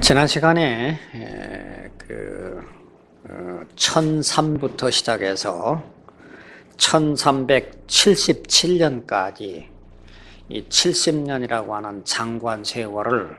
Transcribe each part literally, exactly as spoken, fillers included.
지난 시간에 그 천삼부터 시작해서 천삼백칠십칠 년까지 이 칠십 년이라고 하는 장관 세월을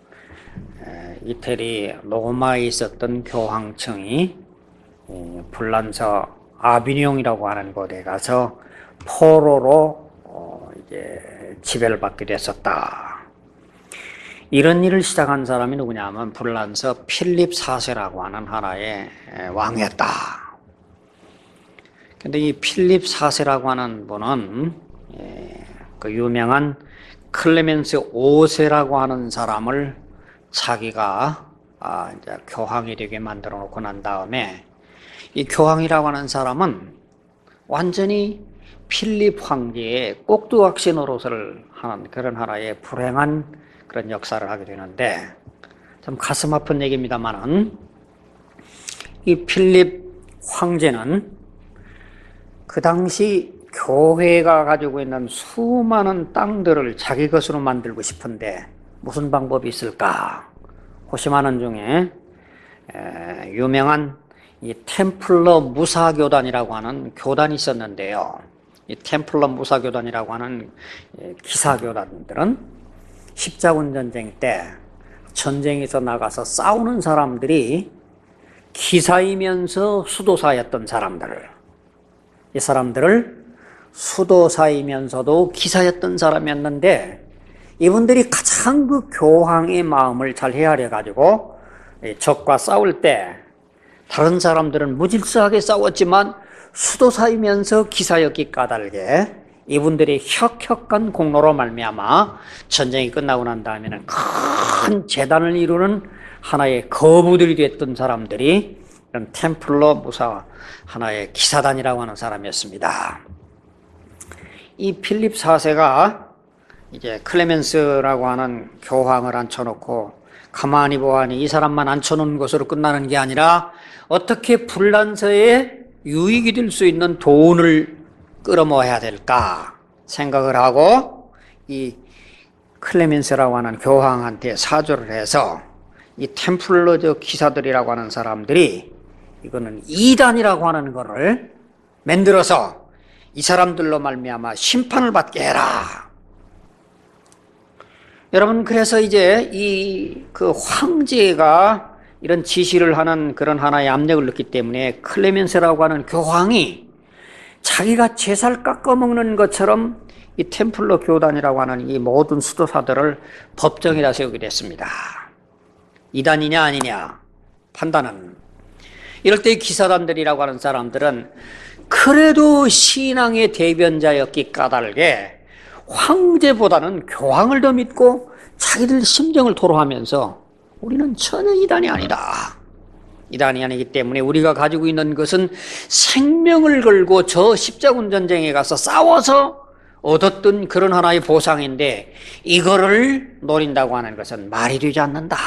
이태리 로마에 있었던 교황청이 불란서 아비뇽이라고 하는 곳에 가서 포로로 이제 지배를 받게 됐었다. 이런 일을 시작한 사람이 누구냐면 불란서 필립 사 세라고 하는 하나의 왕이었다. 근데 이 필립 사 세라고 하는 분은 그 유명한 클레멘스 오 세라고 하는 사람을 자기가 이제 교황이 되게 만들어 놓고 난 다음에 이 교황이라고 하는 사람은 완전히 필립 황제의 꼭두각시 노릇을 하는 그런 하나의 불행한 그런 역사를 하게 되는데, 참 가슴 아픈 얘기입니다만은 이 필립 황제는 그 당시 교회가 가지고 있는 수많은 땅들을 자기 것으로 만들고 싶은데 무슨 방법이 있을까 고심하는 중에 에, 유명한 이 템플러 무사교단이라고 하는 교단이 있었는데요. 이 템플러 무사교단이라고 하는 기사교단들은 십자군 전쟁 때 전쟁에서 나가서 싸우는 사람들이 기사이면서 수도사였던 사람들을, 이 사람들을 수도사이면서도 기사였던 사람이었는데, 이분들이 가장 그 교황의 마음을 잘 헤아려 가지고 적과 싸울 때 다른 사람들은 무질서하게 싸웠지만 수도사이면서 기사였기 까닭에 이분들이 혁혁한 공로로 말미암아 전쟁이 끝나고 난 다음에는 큰 재단을 이루는 하나의 거부들이 됐던 사람들이 이런 템플러 무사 하나의 기사단이라고 하는 사람이었습니다. 이 필립 사 세가 이제 클레멘스라고 하는 교황을 앉혀놓고 가만히 보아하니 이 사람만 앉혀놓은 것으로 끝나는 게 아니라 어떻게 불란서에 유익이 될 수 있는 돈을 끌어모아야 될까 생각을 하고 이 클레멘스라고 하는 교황한테 사조를 해서 이 템플러저 기사들이라고 하는 사람들이 이거는 이단이라고 하는 거를 만들어서 이 사람들로 말미암아 심판을 받게 해라. 여러분, 그래서 이제 이 그 황제가 이런 지시를 하는 그런 하나의 압력을 넣기 때문에 클레멘스라고 하는 교황이 자기가 제살 깎아먹는 것처럼 이 템플러 교단이라고 하는 이 모든 수도사들을 법정에다 세우게 됐습니다. 이단이냐 아니냐 판단은. 이럴 때 기사단들이라고 하는 사람들은 그래도 신앙의 대변자였기 까닭에 황제보다는 교황을 더 믿고 자기들 심정을 토로하면서 우리는 전혀 이단이 아니다. 이단이 아니기 때문에 우리가 가지고 있는 것은 생명을 걸고 저 십자군 전쟁에 가서 싸워서 얻었던 그런 하나의 보상인데 이거를 노린다고 하는 것은 말이 되지 않는다.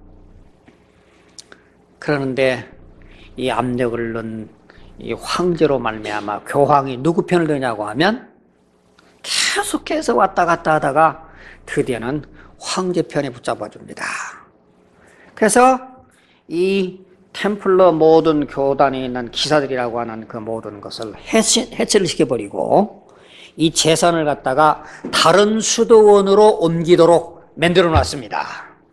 그러는데 이 압력을 넣은 이 황제로 말미암아 교황이 누구 편을 드냐고 하면 계속해서 왔다 갔다 하다가 드디어는 황제 편에 붙잡아 줍니다. 그래서 이 템플러 모든 교단에 있는 기사들이라고 하는 그 모든 것을 해체, 해체를 시켜버리고 이 재산을 갖다가 다른 수도원으로 옮기도록 만들어 놨습니다.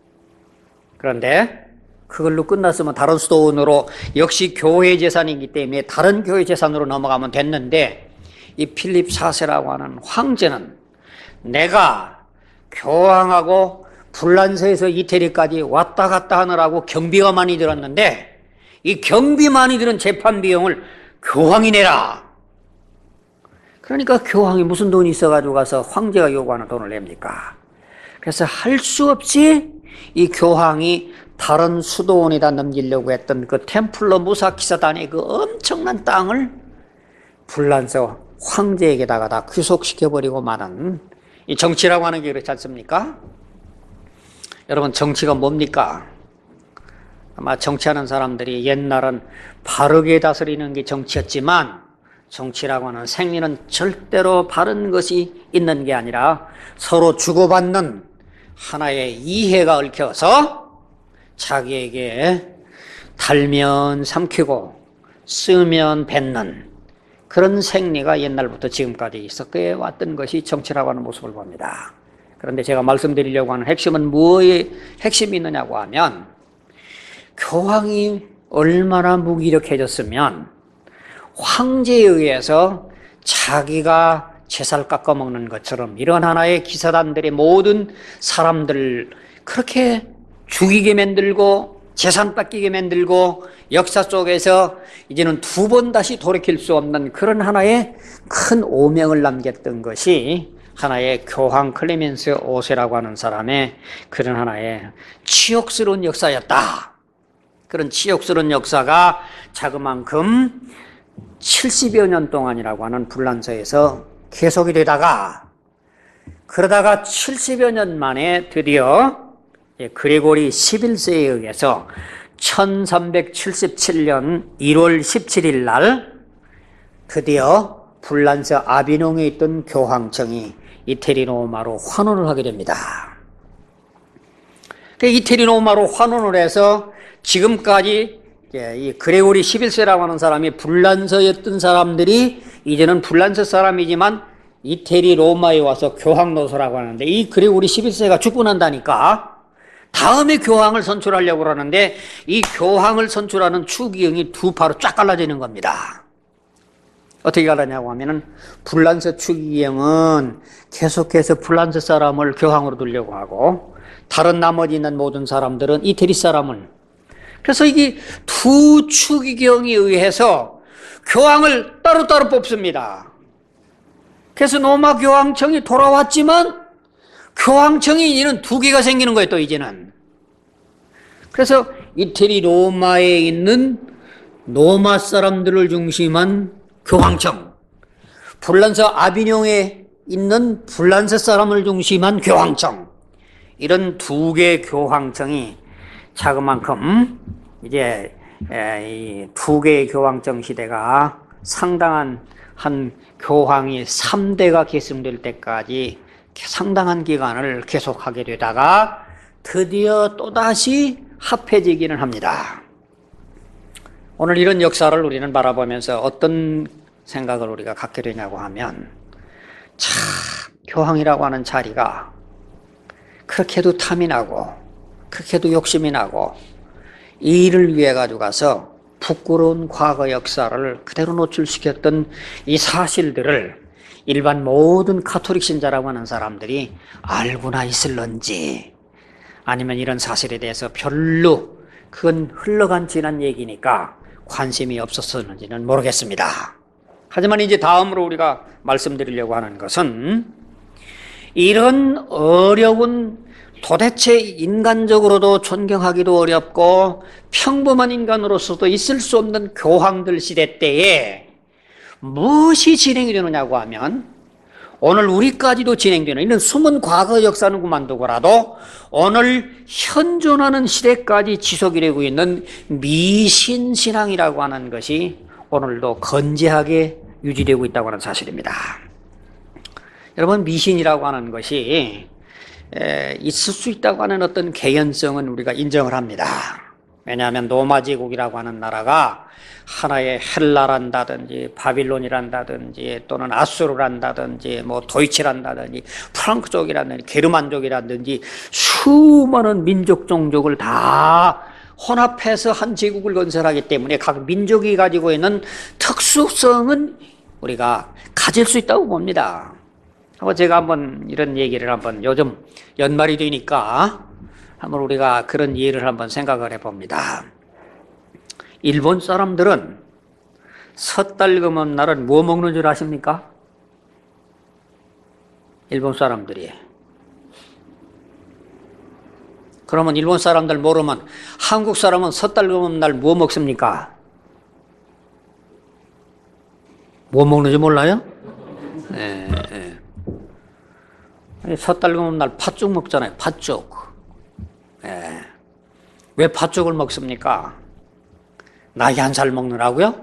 그런데 그걸로 끝났으면 다른 수도원으로 역시 교회 재산이기 때문에 다른 교회 재산으로 넘어가면 됐는데 이 필립 사 세라고 하는 황제는 내가 교황하고 불란서에서 이태리까지 왔다 갔다 하느라고 경비가 많이 들었는데 이 경비 많이 들은 재판 비용을 교황이 내라. 그러니까 교황이 무슨 돈이 있어가지고 가서 황제가 요구하는 돈을 냅니까? 그래서 할 수 없이 이 교황이 다른 수도원에다 넘기려고 했던 그 템플러 무사 기사단의 그 엄청난 땅을 불란서 황제에게다가 다 귀속시켜버리고 마는 이 정치라고 하는 게 그렇지 않습니까? 여러분, 정치가 뭡니까? 아마 정치하는 사람들이 옛날은 바르게 다스리는 게 정치였지만 정치라고 하는 생리는 절대로 바른 것이 있는 게 아니라 서로 주고받는 하나의 이해가 얽혀서 자기에게 달면 삼키고 쓰면 뱉는 그런 생리가 옛날부터 지금까지 있었게 왔던 것이 정치라고 하는 모습을 봅니다. 그런데 제가 말씀드리려고 하는 핵심은 뭐에 핵심이 있느냐고 하면 교황이 얼마나 무기력해졌으면 황제에 의해서 자기가 제살 깎아먹는 것처럼 이런 하나의 기사단들의 모든 사람들을 그렇게 죽이게 만들고 재산 뺏기게 만들고 역사 속에서 이제는 두 번 다시 돌이킬 수 없는 그런 하나의 큰 오명을 남겼던 것이 하나의 교황 클레멘스 오 세라고 하는 사람의 그런 하나의 치욕스러운 역사였다. 그런 치욕스러운 역사가 자그만큼 칠십여 년 동안이라고 하는 분란서에서 계속이 되다가 그러다가 칠십여 년 만에 드디어 그레고리 십일 세에 의해서 천삼백칠십칠 년 일월 십칠일 날 드디어 불란서 아비뇽에 있던 교황청이 이태리 로마로 환원을 하게 됩니다. 이태리 로마로 환원을 해서 지금까지 이 그레고리 십일 세라고 하는 사람이 불란서였던 사람들이 이제는 불란서 사람이지만 이태리 로마에 와서 교황 노소라고 하는데 이 그레고리 십일 세가 죽고 난다니까 다음에 교황을 선출하려고 하는데 이 교황을 선출하는 추기경이 두 파로 쫙 갈라지는 겁니다. 어떻게 갈라냐고 하면은 불란서 추기경은 계속해서 불란서 사람을 교황으로 두려고 하고 다른 나머지 있는 모든 사람들은 이태리 사람을 그래서 이게 두 추기경에 의해서 교황을 따로따로 뽑습니다. 그래서 로마 교황청이 돌아왔지만 교황청이 이제는 두 개가 생기는 거예요, 또 이제는. 그래서 이태리 로마에 있는 로마 사람들을 중심한 교황청, 불란서 아비뇽에 있는 불란서 사람을 중심한 교황청, 이런 두 개의 교황청이 자그만큼 이제 이 두 개의 교황청 시대가 상당한 한 교황이 삼 대가 계승될 때까지 상당한 기간을 계속하게 되다가 드디어 또다시 합해지기는 합니다. 오늘 이런 역사를 우리는 바라보면서 어떤 생각을 우리가 갖게 되냐고 하면 참 교황이라고 하는 자리가 그렇게도 탐이 나고 그렇게도 욕심이 나고 이 일을 위해 가지고 가서 부끄러운 과거 역사를 그대로 노출시켰던 이 사실들을 일반 모든 가톨릭 신자라고 하는 사람들이 알고나 있을런지 아니면 이런 사실에 대해서 별로 그건 흘러간 지난 얘기니까 관심이 없었었는지는 모르겠습니다. 하지만 이제 다음으로 우리가 말씀드리려고 하는 것은 이런 어려운 도대체 인간적으로도 존경하기도 어렵고 평범한 인간으로서도 있을 수 없는 교황들 시대 때에 무엇이 진행이 되느냐고 하면 오늘 우리까지도 진행되는 이런 숨은 과거 역사는 그만두고라도 오늘 현존하는 시대까지 지속이 되고 있는 미신신앙이라고 하는 것이 오늘도 건재하게 유지되고 있다고 하는 사실입니다. 여러분, 미신이라고 하는 것이 있을 수 있다고 하는 어떤 개연성은 우리가 인정을 합니다. 왜냐하면 로마 제국이라고 하는 나라가 하나의 헬라란다든지 바빌론이란다든지 또는 아수르란다든지 뭐 도이치란다든지 프랑크족이라든지 게르만족이라든지 수많은 민족 종족을 다 혼합해서 한 제국을 건설하기 때문에 각 민족이 가지고 있는 특수성은 우리가 가질 수 있다고 봅니다. 제가 한번 이런 얘기를 한번 요즘 연말이 되니까 한번 우리가 그런 예를 한번 생각을 해봅니다. 일본 사람들은 섣달 금은 날은 뭐 먹는 줄 아십니까? 일본 사람들이. 그러면 일본 사람들 모르면 한국 사람은 섣달 금은 날 뭐 먹습니까? 뭐 먹는지 몰라요? 예, 예. 섣달 금은 날 팥죽 먹잖아요. 팥죽. 예. 왜 팥죽을 먹습니까? 나이 한 살 먹느라고요?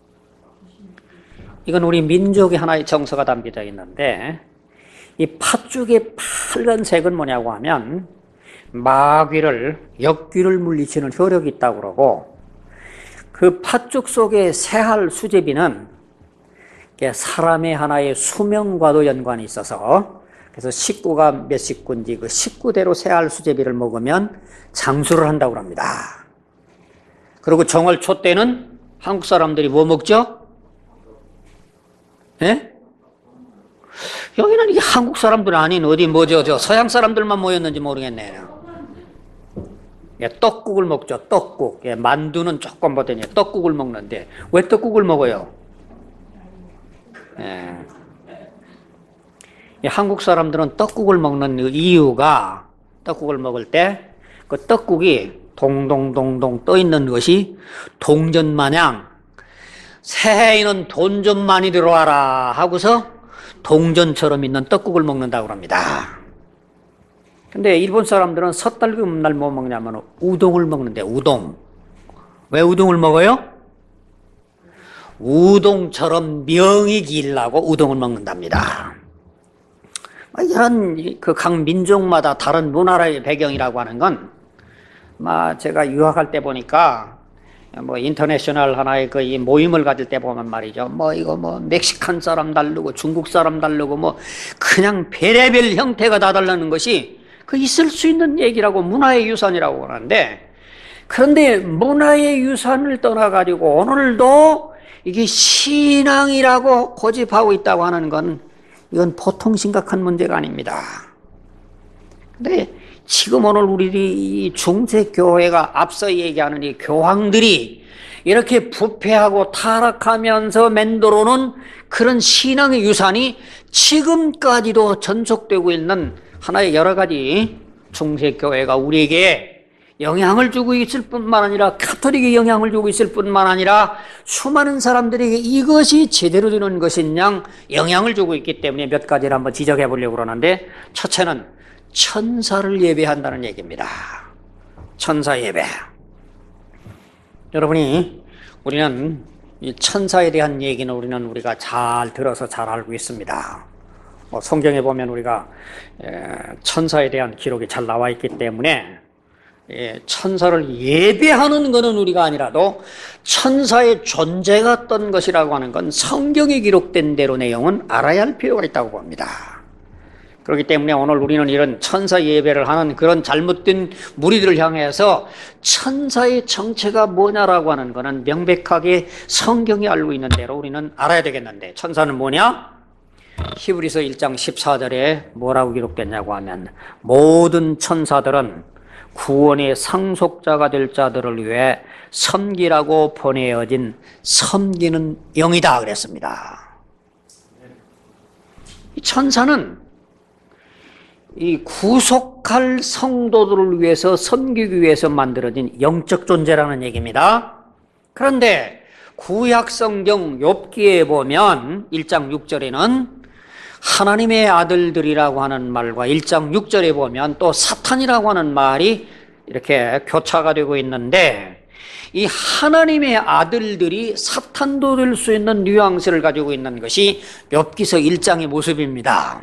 이건 우리 민족의 하나의 정서가 담겨져 있는데 이 팥죽의 빨간색은 뭐냐고 하면 마귀를, 역귀를 물리치는 효력이 있다고 그러고, 그 팥죽 속의 새알 수제비는 사람의 하나의 수명과도 연관이 있어서, 그래서 식구가 몇 식구인지 그 식구대로 새알 수제비를 먹으면 장수를 한다고 합니다. 그리고 정월초 때는 한국 사람들이 뭐 먹죠? 예? 여기는 이게 한국 사람들 아닌 어디 뭐죠? 저 서양 사람들만 모였는지 모르겠네요. 예, 떡국을 먹죠. 떡국. 예, 만두는 조금 보더니 떡국을 먹는데 왜 떡국을 먹어요? 예. 예, 한국 사람들은 떡국을 먹는 이유가 떡국을 먹을 때 그 떡국이 동동동동 떠 있는 것이 동전 마냥 새해에는 돈 좀 많이 들어와라 하고서 동전처럼 있는 떡국을 먹는다고 합니다. 근데 일본 사람들은 섣달금날 뭐 먹냐면 우동을 먹는데, 우동. 왜 우동을 먹어요? 우동처럼 명이 길라고 우동을 먹는답니다. 이런 그 각 민족마다 다른 문화의 배경이라고 하는 건, 제가 유학할 때 보니까 뭐 인터내셔널 하나의 그 이 모임을 가질 때 보면 말이죠. 뭐 이거 뭐 멕시칸 사람 다르고 중국 사람 다르고 뭐 그냥 별의별 형태가 다 다르는 것이 그 있을 수 있는 얘기라고, 문화의 유산이라고 하는데, 그런데 문화의 유산을 떠나가지고 오늘도 이게 신앙이라고 고집하고 있다고 하는 건 이건 보통 심각한 문제가 아닙니다. 근데 지금 오늘 우리 중세교회가 앞서 얘기하는 이 교황들이 이렇게 부패하고 타락하면서 맴돌아오는 그런 신앙의 유산이 지금까지도 전속되고 있는 하나의 여러 가지 중세교회가 우리에게 영향을 주고 있을 뿐만 아니라, 카톨릭에 영향을 주고 있을 뿐만 아니라 수많은 사람들에게 이것이 제대로 되는 것이냐 영향을 주고 있기 때문에 몇 가지를 한번 지적해 보려고 그러는데, 첫째는 천사를 예배한다는 얘기입니다. 천사 예배. 여러분이, 우리는 이 천사에 대한 얘기는 우리는 우리가 잘 들어서 잘 알고 있습니다. 뭐 성경에 보면 우리가 천사에 대한 기록이 잘 나와 있기 때문에 천사를 예배하는 것은 우리가 아니라도 천사의 존재가 어떤 것이라고 하는 건 성경에 기록된 대로 내용은 알아야 할 필요가 있다고 봅니다. 그렇기 때문에 오늘 우리는 이런 천사 예배를 하는 그런 잘못된 무리들을 향해서 천사의 정체가 뭐냐라고 하는 것은 명백하게 성경이 알고 있는 대로 우리는 알아야 되겠는데, 천사는 뭐냐? 히브리서 일 장 십사 절에 뭐라고 기록됐냐고 하면, 모든 천사들은 구원의 상속자가 될 자들을 위해 섬기라고 보내어진 섬기는 영이다 그랬습니다. 이 천사는 이 구속할 성도들을 위해서 섬기기 위해서 만들어진 영적 존재라는 얘기입니다. 그런데 구약 성경 욥기에 보면 일 장 육 절에는 하나님의 아들들이라고 하는 말과 일 장 육 절에 보면 또 사탄이라고 하는 말이 이렇게 교차가 되고 있는데, 이 하나님의 아들들이 사탄도 될 수 있는 뉘앙스를 가지고 있는 것이 욥기서 일 장의 모습입니다.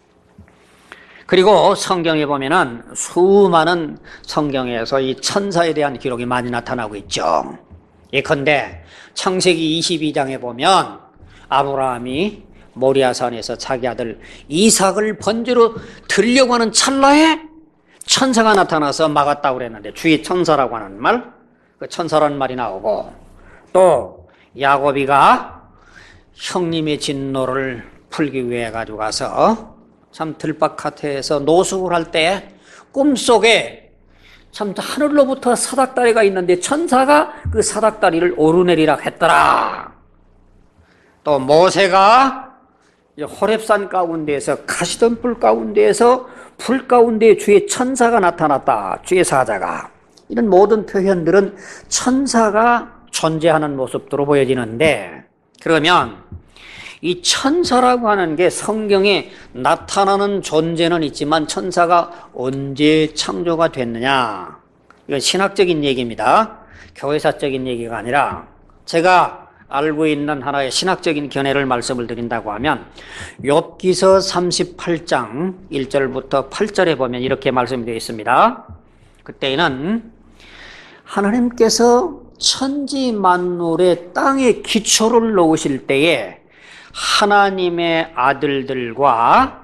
그리고 성경에 보면은 수많은 성경에서 이 천사에 대한 기록이 많이 나타나고 있죠. 예컨대 창세기 이십이 장에 보면 아브라함이 모리아산에서 자기 아들 이삭을 번제로 드리려고 하는 찰나에 천사가 나타나서 막았다고 그랬는데, 주의 천사라고 하는 말, 그 천사라는 말이 나오고, 또 야곱이가 형님의 진노를 풀기 위해 가지고 가서 참 들밭카트에서 노숙을 할 때 꿈속에 참 하늘로부터 사닥다리가 있는데 천사가 그 사닥다리를 오르내리라 했더라. 또 모세가 호렙산 가운데에서, 가시던 불 가운데에서 불 가운데 주의 천사가 나타났다, 주의 사자가. 이런 모든 표현들은 천사가 존재하는 모습으로 보여지는데, 그러면 이 천사라고 하는 게 성경에 나타나는 존재는 있지만 천사가 언제 창조가 됐느냐, 이건 신학적인 얘기입니다. 교회사적인 얘기가 아니라, 제가 알고 있는 하나의 신학적인 견해를 말씀을 드린다고 하면 욥기서 삼십팔 장 일 절부터 팔 절에 보면 이렇게 말씀되어 있습니다. 그때는 하나님께서 천지 만물의 땅에 기초를 놓으실 때에 하나님의 아들들과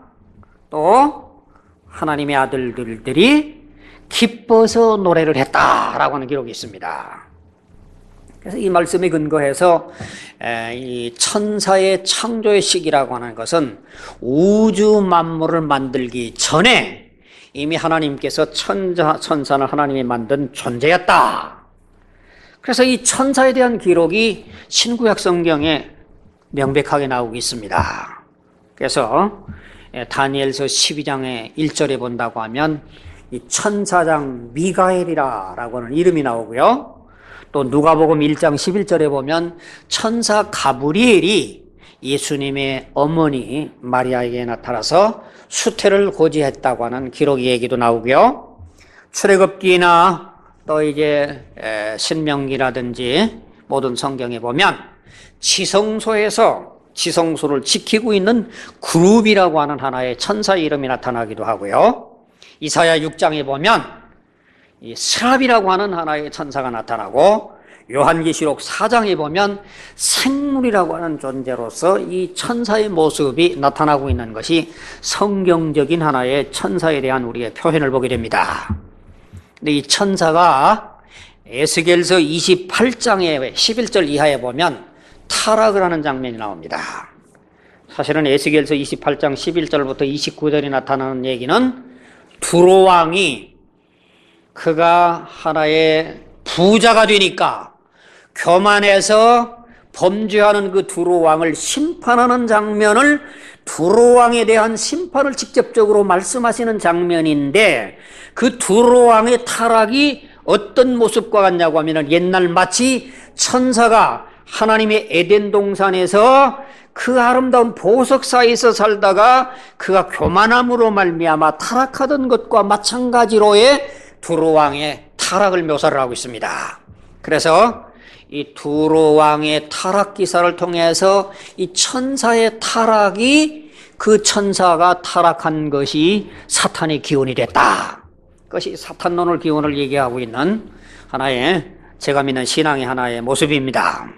또 하나님의 아들들이 기뻐서 노래를 했다라고 하는 기록이 있습니다. 그래서 이 말씀에 근거해서 이 천사의 창조의 시기라고 하는 것은 우주 만물을 만들기 전에 이미 하나님께서 천자, 천사는 하나님이 만든 존재였다. 그래서 이 천사에 대한 기록이 신구약 성경에 명백하게 나오고 있습니다. 그래서 다니엘서 십이 장의 일 절에 본다고 하면 이 천사장 미가엘이라고 하는 이름이 나오고요. 또 누가복음 일 장 십일 절에 보면 천사 가브리엘이 예수님의 어머니 마리아에게 나타나서 수태를 고지했다고 하는 기록 얘기도 나오고요. 출애굽기나 또 이제 신명기라든지 모든 성경에 보면 지성소에서 지성소를 지키고 있는 그룹이라고 하는 하나의 천사의 이름이 나타나기도 하고요. 이사야 육 장에 보면 이 스랍이라고 하는 하나의 천사가 나타나고 요한계시록 사 장에 보면 생물이라고 하는 존재로서 이 천사의 모습이 나타나고 있는 것이 성경적인 하나의 천사에 대한 우리의 표현을 보게 됩니다. 근데 이 천사가 에스겔서 이십팔 장의 십일 절 이하에 보면 타락을 하는 장면이 나옵니다. 사실은 에스겔서 이십팔 장 십일 절부터 이십구 절이 나타나는 얘기는 두로 왕이 그가 하나의 부자가 되니까 교만해서 범죄하는 그 두로 왕을 심판하는 장면을 두로 왕에 대한 심판을 직접적으로 말씀하시는 장면인데 그 두로 왕의 타락이 어떤 모습과 같냐고 하면 옛날 마치 천사가 하나님의 에덴 동산에서 그 아름다운 보석 사이에서 살다가 그가 교만함으로 말미암아 타락하던 것과 마찬가지로의 두로 왕의 타락을 묘사를 하고 있습니다. 그래서 이 두로 왕의 타락 기사를 통해서 이 천사의 타락이 그 천사가 타락한 것이 사탄의 기원이 됐다. 그것이 사탄론을 기원을 얘기하고 있는 하나의 제가 믿는 신앙의 하나의 모습입니다.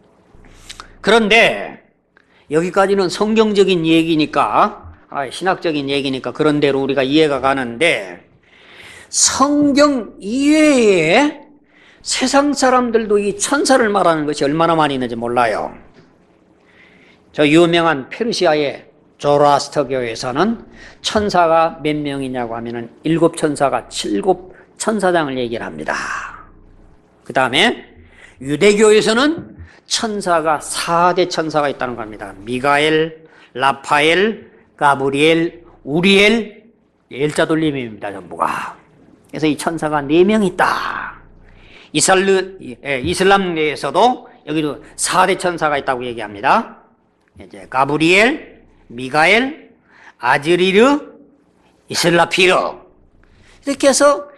그런데 여기까지는 성경적인 얘기니까 신학적인 얘기니까 그런 대로 우리가 이해가 가는데 성경 이외에 세상 사람들도 이 천사를 말하는 것이 얼마나 많이 있는지 몰라요. 저 유명한 페르시아의 조로아스터 교회에서는 천사가 몇 명이냐고 하면은 일곱 천사가 칠곱 천사장을 얘기를 합니다. 그 다음에 유대교에서는 천사가 사 대 천사가 있다는 겁니다. 미가엘, 라파엘, 가브리엘, 우리엘, 엘자돌림입니다. 전부가. 그래서 이 천사가 네 명 있다. 이슬, 이슬람 내에서도 여기도 사 대 천사가 있다고 얘기합니다. 이제 가브리엘, 미가엘, 아즈리르, 이슬라피르. 이렇게 해서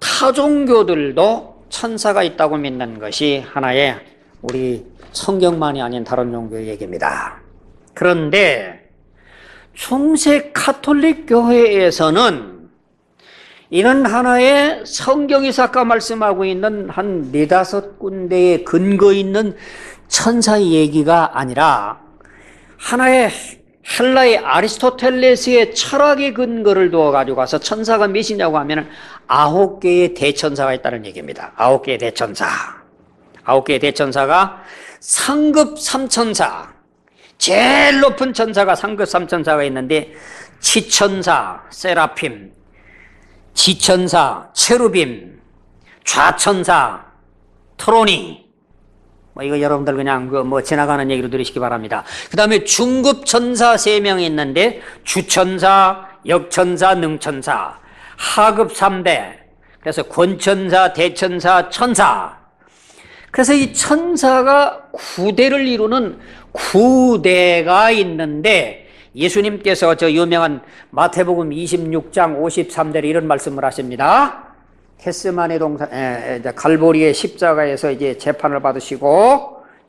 타종교들도 천사가 있다고 믿는 것이 하나의 우리 성경만이 아닌 다른 종교의 얘기입니다. 그런데 중세 카톨릭 교회에서는 이런 하나의 성경이 아까 말씀하고 있는 한 네다섯 군데의 근거 있는 천사의 얘기가 아니라 하나의 헬라의 아리스토텔레스의 철학의 근거를 두어 가지고 가서 천사가 몇이냐고 하면 아홉 개의 대천사가 있다는 얘기입니다. 아홉 개의 대천사. 아홉 개의 대천사가 상급 삼천사. 제일 높은 천사가 상급 삼천사가 있는데 치천사, 세라핌, 지천사, 체루빔, 좌천사, 트로니. 뭐 이거 여러분들 그냥 그 뭐 지나가는 얘기로 들으시기 바랍니다. 그 다음에 중급 천사 세 명이 있는데 주천사, 역천사, 능천사, 하급 삼 대. 그래서 권천사, 대천사, 천사. 그래서 이 천사가 구 대를 이루는 구 대가 있는데 예수님께서 저 유명한 마태복음 이십육 장 오십삼 절에 이런 말씀을 하십니다. 겟세마네 동산, 에, 이제 갈보리의 십자가에서 이제 재판을 받으시고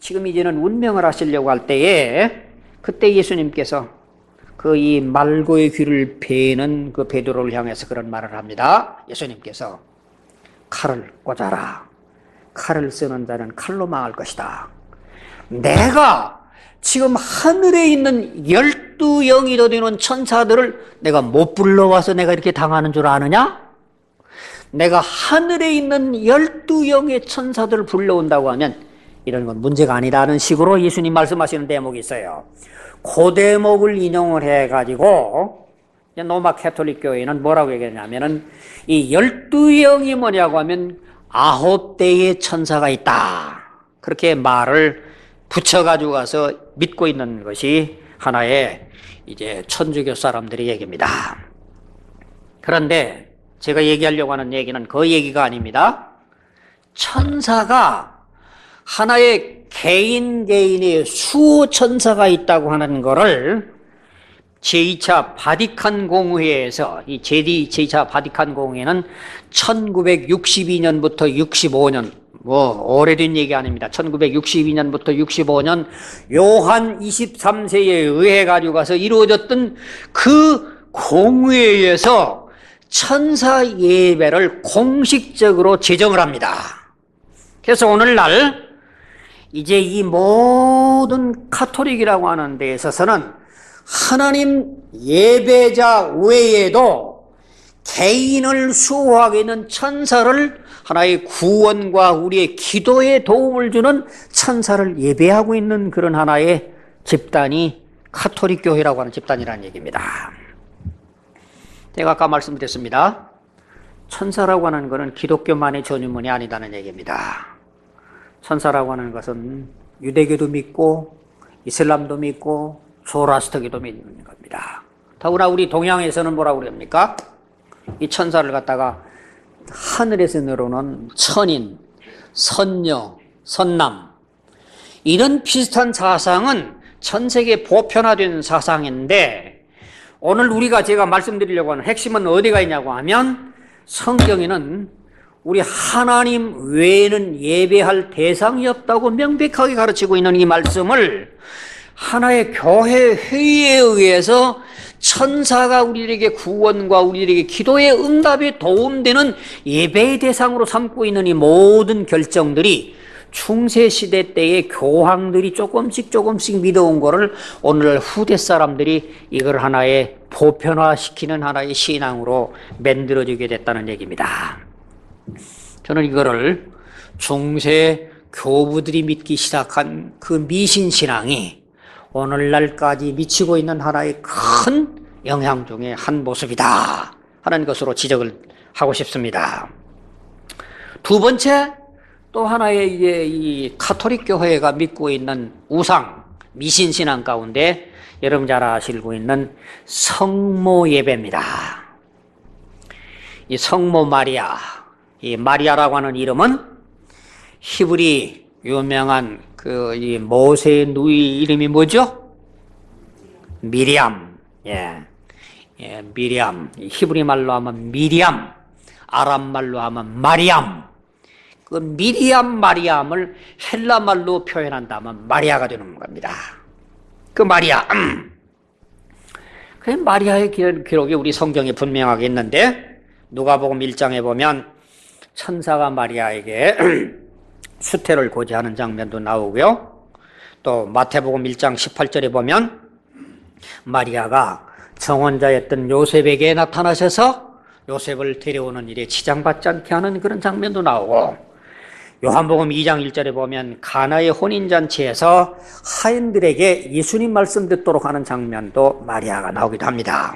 지금 이제는 운명을 하시려고 할 때에 그때 예수님께서 그 이 말고의 귀를 베는 그 베드로를 향해서 그런 말을 합니다. 예수님께서 칼을 꽂아라. 칼을 쓰는 자는 칼로 망할 것이다. 내가 지금 하늘에 있는 열두 영이도 되는 천사들을 내가 못 불러와서 내가 이렇게 당하는 줄 아느냐? 내가 하늘에 있는 열두 영의 천사들을 불러온다고 하면 이런 건 문제가 아니라는 식으로 예수님 말씀하시는 대목이 있어요. 그 대목을 인용을 해가지고 로마 캐톨릭 교회는 뭐라고 얘기하냐면은 이 열두 영이 뭐냐고 하면 아홉 대의 천사가 있다. 그렇게 말을 붙여가지고 가서 믿고 있는 것이 하나의 이제 천주교 사람들의 얘기입니다. 그런데 제가 얘기하려고 하는 얘기는 그 얘기가 아닙니다. 천사가 하나의 개인 개인의 수호 천사가 있다고 하는 것을 제이 차 바티칸 공회에서 이 제이 차 바티칸 공회는 천구백육십이 년부터 육십오 년 뭐 오래된 얘기 아닙니다. 천구백육십이 년부터 육십오 년 요한 이십삼 세에 의해 가지고 가서 이루어졌던 그 공회에서 천사 예배를 공식적으로 제정을 합니다. 그래서 오늘날 이제 이 모든 카톨릭이라고 하는 데 있어서는 하나님 예배자 외에도 개인을 수호하게 있는 천사를 하나의 구원과 우리의 기도에 도움을 주는 천사를 예배하고 있는 그런 하나의 집단이 카톨릭 교회라고 하는 집단이라는 얘기입니다. 제가 아까 말씀드렸습니다. 천사라고 하는 것은 기독교만의 전유문이 아니다는 얘기입니다. 천사라고 하는 것은 유대교도 믿고 이슬람도 믿고 조라스터교도 믿는 겁니다. 더구나 우리 동양에서는 뭐라고 그럽니까? 이 천사를 갖다가 하늘에서 내려오는 천인, 선녀, 선남 이런 비슷한 사상은 전 세계에 보편화된 사상인데 오늘 우리가 제가 말씀드리려고 하는 핵심은 어디가 있냐고 하면 성경에는 우리 하나님 외에는 예배할 대상이 없다고 명백하게 가르치고 있는 이 말씀을 하나의 교회 회의에 의해서 천사가 우리에게 구원과 우리에게 기도의 응답에 도움되는 예배의 대상으로 삼고 있는 이 모든 결정들이 중세시대 때의 교황들이 조금씩 조금씩 믿어온 거를 오늘 후대 사람들이 이걸 하나의 보편화시키는 하나의 신앙으로 만들어지게 됐다는 얘기입니다. 저는 이거를 중세 교부들이 믿기 시작한 그 미신신앙이 오늘날까지 미치고 있는 하나의 큰 영향 중에 한 모습이다 하는 것으로 지적을 하고 싶습니다. 두 번째, 또 하나의 이제 이 카톨릭 교회가 믿고 있는 우상, 미신신앙 가운데 여러분 잘 아시고 있는 성모 예배입니다. 이 성모 마리아, 이 마리아라고 하는 이름은 히브리 유명한 그 이 모세의 누이 이름이 뭐죠? 미리암. 예, 예, 미리암. 히브리 말로 하면 미리암, 아람 말로 하면 마리암. 그 미리암 마리암을 헬라 말로 표현한다면 마리아가 되는 겁니다. 그 마리아. 그 마리아의 기록이 우리 성경에 분명하게 있는데 누가복음 일 장에 보면 천사가 마리아에게 수태를 고지하는 장면도 나오고요. 또 마태복음 일 장 십팔 절에 보면 마리아가 정혼자였던 요셉에게 나타나셔서 요셉을 데려오는 일에 지장받지 않게 하는 그런 장면도 나오고 요한복음 이 장 일 절에 보면 가나의 혼인잔치에서 하인들에게 예수님 말씀 듣도록 하는 장면도 마리아가 나오기도 합니다.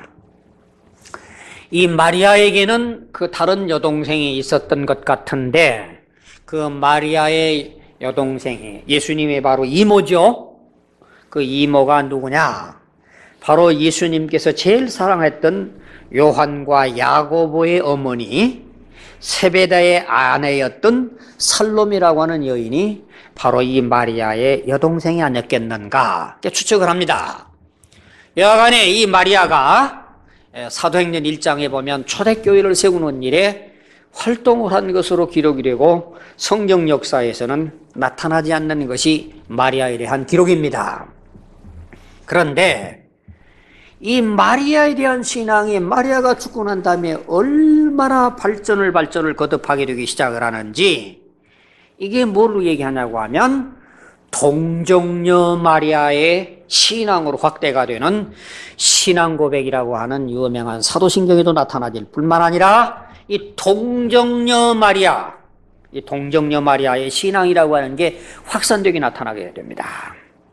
이 마리아에게는 그 다른 여동생이 있었던 것 같은데 그 마리아의 여동생이 예수님의 바로 이모죠. 그 이모가 누구냐? 바로 예수님께서 제일 사랑했던 요한과 야고보의 어머니 세베다의 아내였던 살롬이라고 하는 여인이 바로 이 마리아의 여동생이 아니었겠는가 추측을 합니다. 여하간에 이 마리아가 사도행전 일 장에 보면 초대교회를 세우는 일에 활동을 한 것으로 기록이 되고 성경 역사에서는 나타나지 않는 것이 마리아에 대한 기록입니다. 그런데 이 마리아에 대한 신앙이 마리아가 죽고 난 다음에 얼마나 발전을 발전을 거듭하게 되기 시작을 하는지, 이게 뭘로 얘기하냐고 하면 동정녀 마리아의 신앙으로 확대가 되는 신앙 고백이라고 하는 유명한 사도신경에도 나타나질 뿐만 아니라 이 동정녀 마리아, 이 동정녀 마리아의 신앙이라고 하는 게 확산되게 나타나게 됩니다.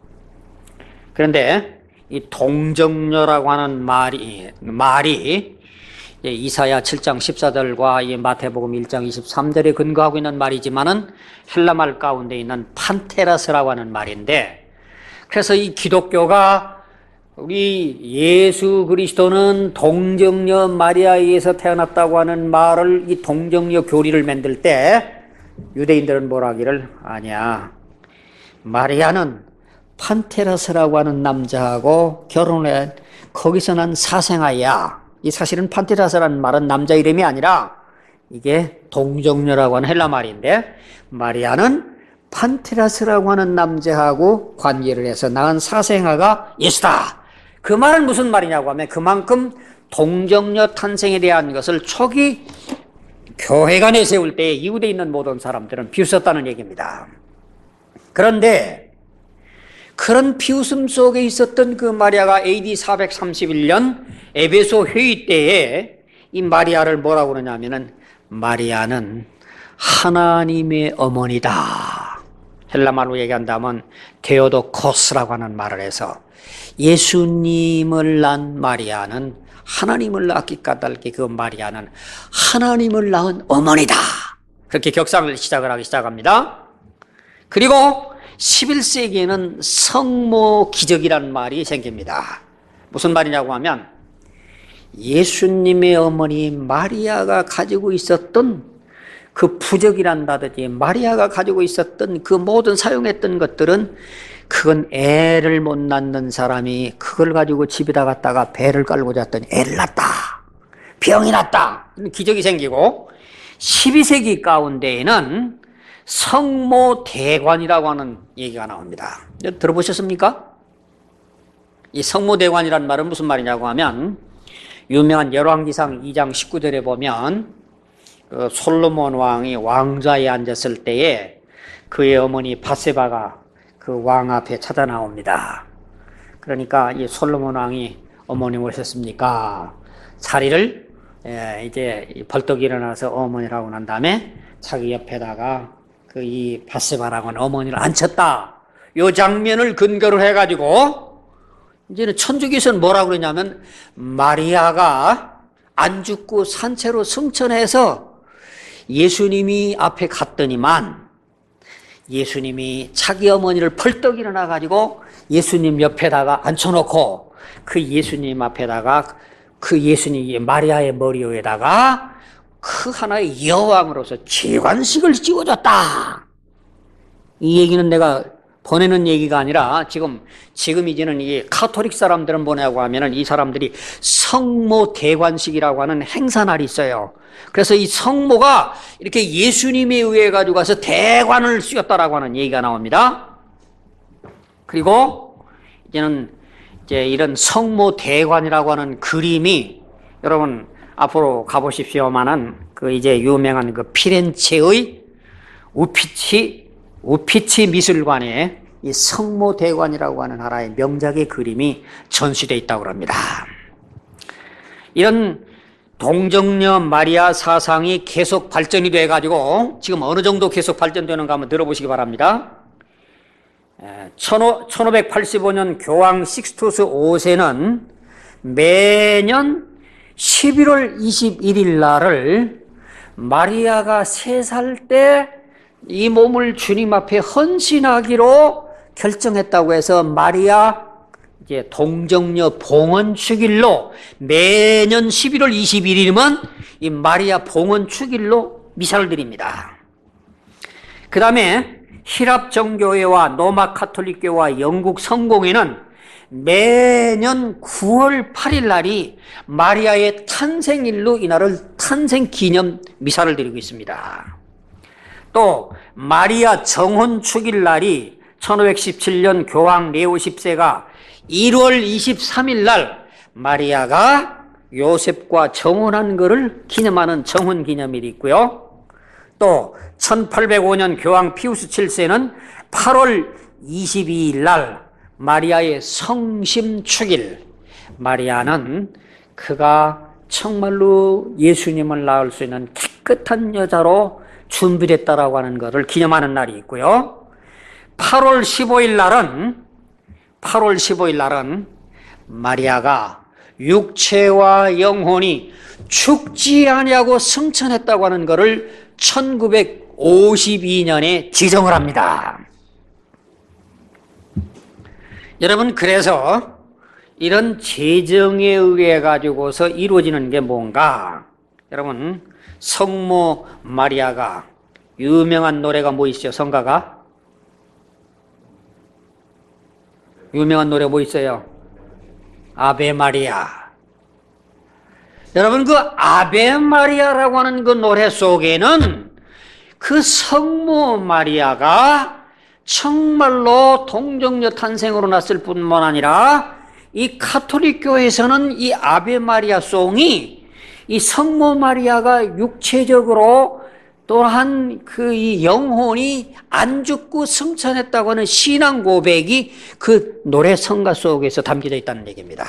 그런데 이 동정녀라고 하는 말이, 말이 이사야 칠 장 십사 절과 이 마태복음 일 장 이십삼 절에 근거하고 있는 말이지만은 헬라말 가운데 있는 판테라스라고 하는 말인데, 그래서 이 기독교가 우리 예수 그리스도는 동정녀 마리아에 의해서 태어났다고 하는 말을, 이 동정녀 교리를 만들 때 유대인들은 뭐라 하기를, 아니야, 마리아는 판테라스라고 하는 남자하고 결혼해 거기서 난 사생아야. 이 사실은 판테라스라는 말은 남자 이름이 아니라 이게 동정녀라고 하는 헬라 말인데, 마리아는 판테라스라고 하는 남자하고 관계를 해서 낳은 사생아가 예수다. 그 말은 무슨 말이냐고 하면 그만큼 동정녀 탄생에 대한 것을 초기 교회가 내세울 때 이웃에 있는 모든 사람들은 비웃었다는 얘기입니다. 그런데 그런 비웃음 속에 있었던 그 마리아가 에이디 사백삼십일 년 에베소 회의 때에 이 마리아를 뭐라고 그러냐면은 마리아는 하나님의 어머니다. 헬라말로 얘기한다면 데오도코스라고 하는 말을 해서 예수님을 낳은 마리아는 하나님을 낳기 까닭에 그 마리아는 하나님을 낳은 어머니다. 그렇게 격상을 시작을 하기 시작합니다. 그리고 십일 세기에는 성모 기적이라는 말이 생깁니다. 무슨 말이냐고 하면 예수님의 어머니 마리아가 가지고 있었던 그 부적이란다든지 마리아가 가지고 있었던 그 모든 사용했던 것들은 그건 애를 못 낳는 사람이 그걸 가지고 집에다 갔다가 배를 깔고 잤더니 애를 낳았다. 병이 났다. 이런 기적이 생기고 십이 세기 가운데에는 성모대관이라고 하는 얘기가 나옵니다. 들어보셨습니까? 이 성모대관이라는 말은 무슨 말이냐고 하면 유명한 열왕기상 이 장 십구 절에 보면 그 솔로몬 왕이 왕좌에 앉았을 때에 그의 어머니 바세바가 그 왕 앞에 찾아 나옵니다. 그러니까 이 솔로몬 왕이 어머니 오셨습니까? 자리를 이제 벌떡 일어나서 어머니라고 난 다음에 자기 옆에다가 그 이 바세바라고 하는 어머니를 앉혔다. 이 장면을 근거로 해가지고 이제는 천주교에서는 뭐라고 그러냐면 마리아가 안 죽고 산채로 승천해서 예수님이 앞에 갔더니만 예수님이 자기 어머니를 벌떡 일어나가지고 예수님 옆에다가 앉혀놓고 그 예수님 앞에다가 그 예수님이 마리아의 머리 위에다가 그 하나의 여왕으로서 기관식을 씌워줬다. 이 얘기는 내가 보내는 얘기가 아니라 지금, 지금 이제는 이 카톨릭 사람들은 뭐냐고 하면은 이 사람들이 성모 대관식이라고 하는 행사날이 있어요. 그래서 이 성모가 이렇게 예수님에 의해 가지고 가서 대관을 씌웠다라고 하는 얘기가 나옵니다. 그리고 이제는 이제 이런 성모 대관이라고 하는 그림이 여러분 앞으로 가보십시오만은 그 이제 유명한 그 피렌체의 우피치 우피치 미술관에 이 성모 대관이라고 하는 하나의 명작의 그림이 전시되어 있다고 합니다. 이런 동정녀 마리아 사상이 계속 발전이 돼가지고 지금 어느 정도 계속 발전되는가 한번 들어보시기 바랍니다. 천오백팔십오 년 교황 식스투스 오 세는 매년 십일월 이십일일 날을 마리아가 세 살 때 이 몸을 주님 앞에 헌신하기로 결정했다고 해서 마리아 이제 동정녀 봉헌 축일로 매년 십일월 이십일일이면 이 마리아 봉헌 축일로 미사를 드립니다. 그 다음에 히랍 정교회와 로마 카톨릭교와 영국 성공회는 매년 구월 팔일 날이 마리아의 탄생일로 이날을 탄생 기념 미사를 드리고 있습니다. 또 마리아 정혼 축일 날이 천오백십칠 년 교황 레오 십 세가 일월 이십삼일 날 마리아가 요셉과 정혼한 것을 기념하는 정혼 기념일이 있고요. 또 천팔백오 년 교황 피우스 칠 세는 팔월 이십이일 날 마리아의 성심 축일, 마리아는 그가 정말로 예수님을 낳을 수 있는 깨끗한 여자로 준비됐다라고 하는 것을 기념하는 날이 있고요. 팔월 십오일 날은 팔월 십오일 날은 마리아가 육체와 영혼이 죽지 아니하고 승천했다고 하는 것을 천구백오십이 년에 지정을 합니다. 여러분, 그래서 이런 제정에 의해 가지고서 이루어지는 게 뭔가? 여러분, 성모 마리아가 유명한 노래가 뭐 있어요? 성가가? 유명한 노래 뭐 있어요? 아베 마리아. 여러분, 그 아베 마리아라고 하는 그 노래 속에는 그 성모 마리아가 정말로 동정녀 탄생으로 났을 뿐만 아니라 이 가톨릭 교회에서는 이 아베 마리아 송이 이 성모 마리아가 육체적으로 또한 그 이 영혼이 안 죽고 승천했다고 하는 신앙 고백이 그 노래 성가 속에서 담겨져 있다는 얘기입니다.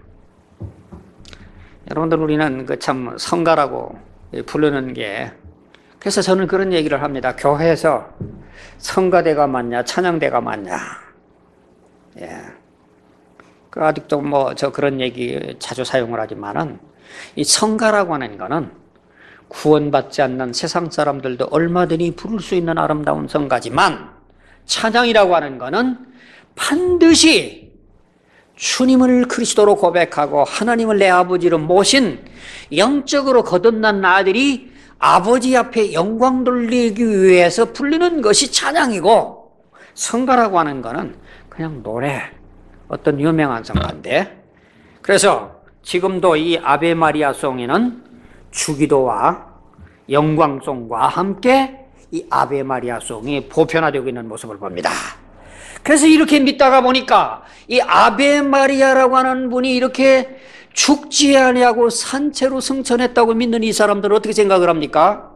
여러분들, 우리는 그 참 성가라고 부르는 게, 그래서 저는 그런 얘기를 합니다. 교회에서 성가대가 맞냐, 찬양대가 맞냐. 예. 그 아직도 뭐 저 그런 얘기 자주 사용을 하지만은 이 성가라고 하는 거는 구원받지 않는 세상 사람들도 얼마든지 부를 수 있는 아름다운 성가지만, 찬양이라고 하는 거는 반드시 주님을 그리스도로 고백하고 하나님을 내 아버지로 모신 영적으로 거듭난 아들이 아버지 앞에 영광 돌리기 위해서 부르는 것이 찬양이고, 성가라고 하는 거는 그냥 노래, 어떤 유명한 성가인데, 그래서 지금도 이 아베 마리아 송에는 주기도와 영광송과 함께 이 아베 마리아 송이 보편화되고 있는 모습을 봅니다. 그래서 이렇게 믿다가 보니까 이 아베 마리아라고 하는 분이 이렇게 죽지 아니하고 산채로 승천했다고 믿는 이 사람들은 어떻게 생각을 합니까?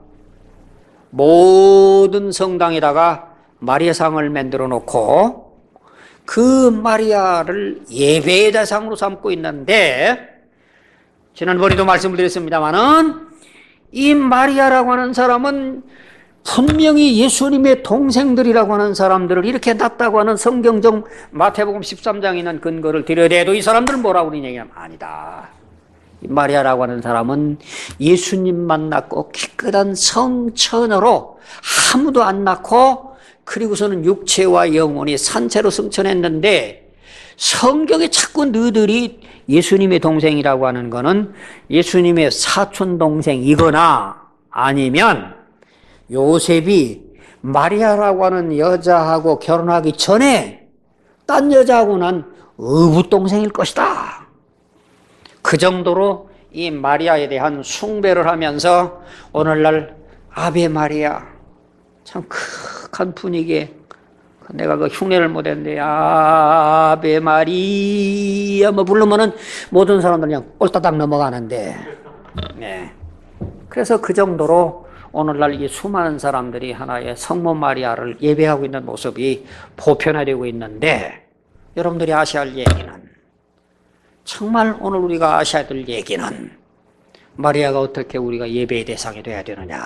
모든 성당에다가 마리아상을 만들어 놓고 그 마리아를 예배의 대상으로 삼고 있는데, 지난번에도 말씀을 드렸습니다마는 이 마리아라고 하는 사람은 분명히 예수님의 동생들이라고 하는 사람들을 이렇게 낳았다고 하는 성경적 마태복음 십삼 장에 있는 근거를 드려대도 이 사람들은 뭐라고 그러냐 얘기하면 아니다. 이 마리아라고 하는 사람은 예수님만 낳고 깨끗한 성처녀로 아무도 안 낳고, 그리고서는 육체와 영혼이 산채로 승천했는데, 성경에 자꾸 너희들이 예수님의 동생이라고 하는 거는 예수님의 사촌 동생이거나 아니면 요셉이 마리아라고 하는 여자하고 결혼하기 전에 딴 여자하고 난 의붓동생일 것이다. 그 정도로 이 마리아에 대한 숭배를 하면서 오늘날 아베 마리아, 참 극한 분위기에, 내가 그 흉내를 못했는데 아베 마리아 뭐 부르면은 모든 사람들 그냥 꼴따닥 넘어가는데, 네. 그래서 그 정도로 오늘날 이 수많은 사람들이 하나의 성모 마리아를 예배하고 있는 모습이 보편화되고 있는데, 여러분들이 아셔야 할 얘기는, 정말 오늘 우리가 아셔야 될 얘기는, 마리아가 어떻게 우리가 예배의 대상이 돼야 되느냐.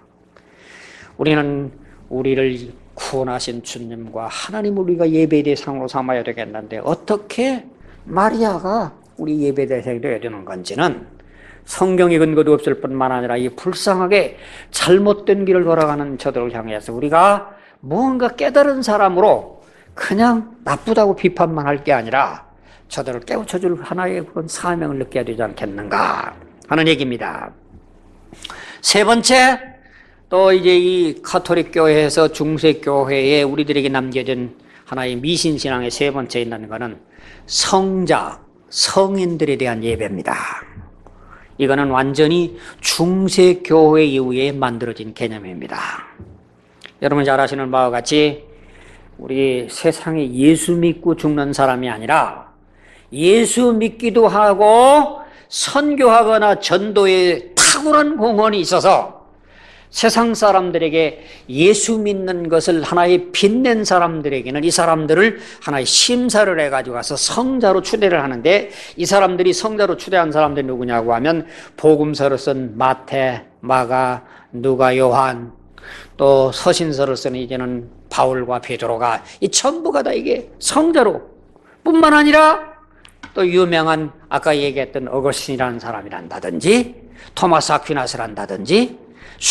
우리는 우리를 구원하신 주님과 하나님을 우리가 예배의 대상으로 삼아야 되겠는데, 어떻게 마리아가 우리 예배의 대상이 되어야 되는 건지는 성경의 근거도 없을 뿐만 아니라 이 불쌍하게 잘못된 길을 돌아가는 저들을 향해서 우리가 무언가 깨달은 사람으로 그냥 나쁘다고 비판만 할 게 아니라 저들을 깨우쳐줄 하나의 그런 사명을 느껴야 되지 않겠는가 하는 얘기입니다. 세 번째, 또 이제 이 가톨릭 교회에서 중세 교회에 우리들에게 남겨진 하나의 미신신앙의 세 번째 있는 것은 성자, 성인들에 대한 예배입니다. 이거는 완전히 중세교회 이후에 만들어진 개념입니다. 여러분 잘 아시는 바와 같이 우리 세상에 예수 믿고 죽는 사람이 아니라 예수 믿기도 하고 선교하거나 전도에 탁월한 공헌이 있어서 세상 사람들에게 예수 믿는 것을 하나의 빛낸 사람들에게는 이 사람들을 하나의 심사를 해가지고 가서 성자로 추대를 하는데, 이 사람들이 성자로 추대한 사람들이 누구냐고 하면 복음서를 쓴 마태, 마가, 누가, 요한, 또 서신서를 쓰는 이제는 바울과 베드로가 이 전부가 다 이게 성자로, 뿐만 아니라 또 유명한 아까 얘기했던 어거스틴이라는 사람이란다든지 토마스 아퀴나스란다든지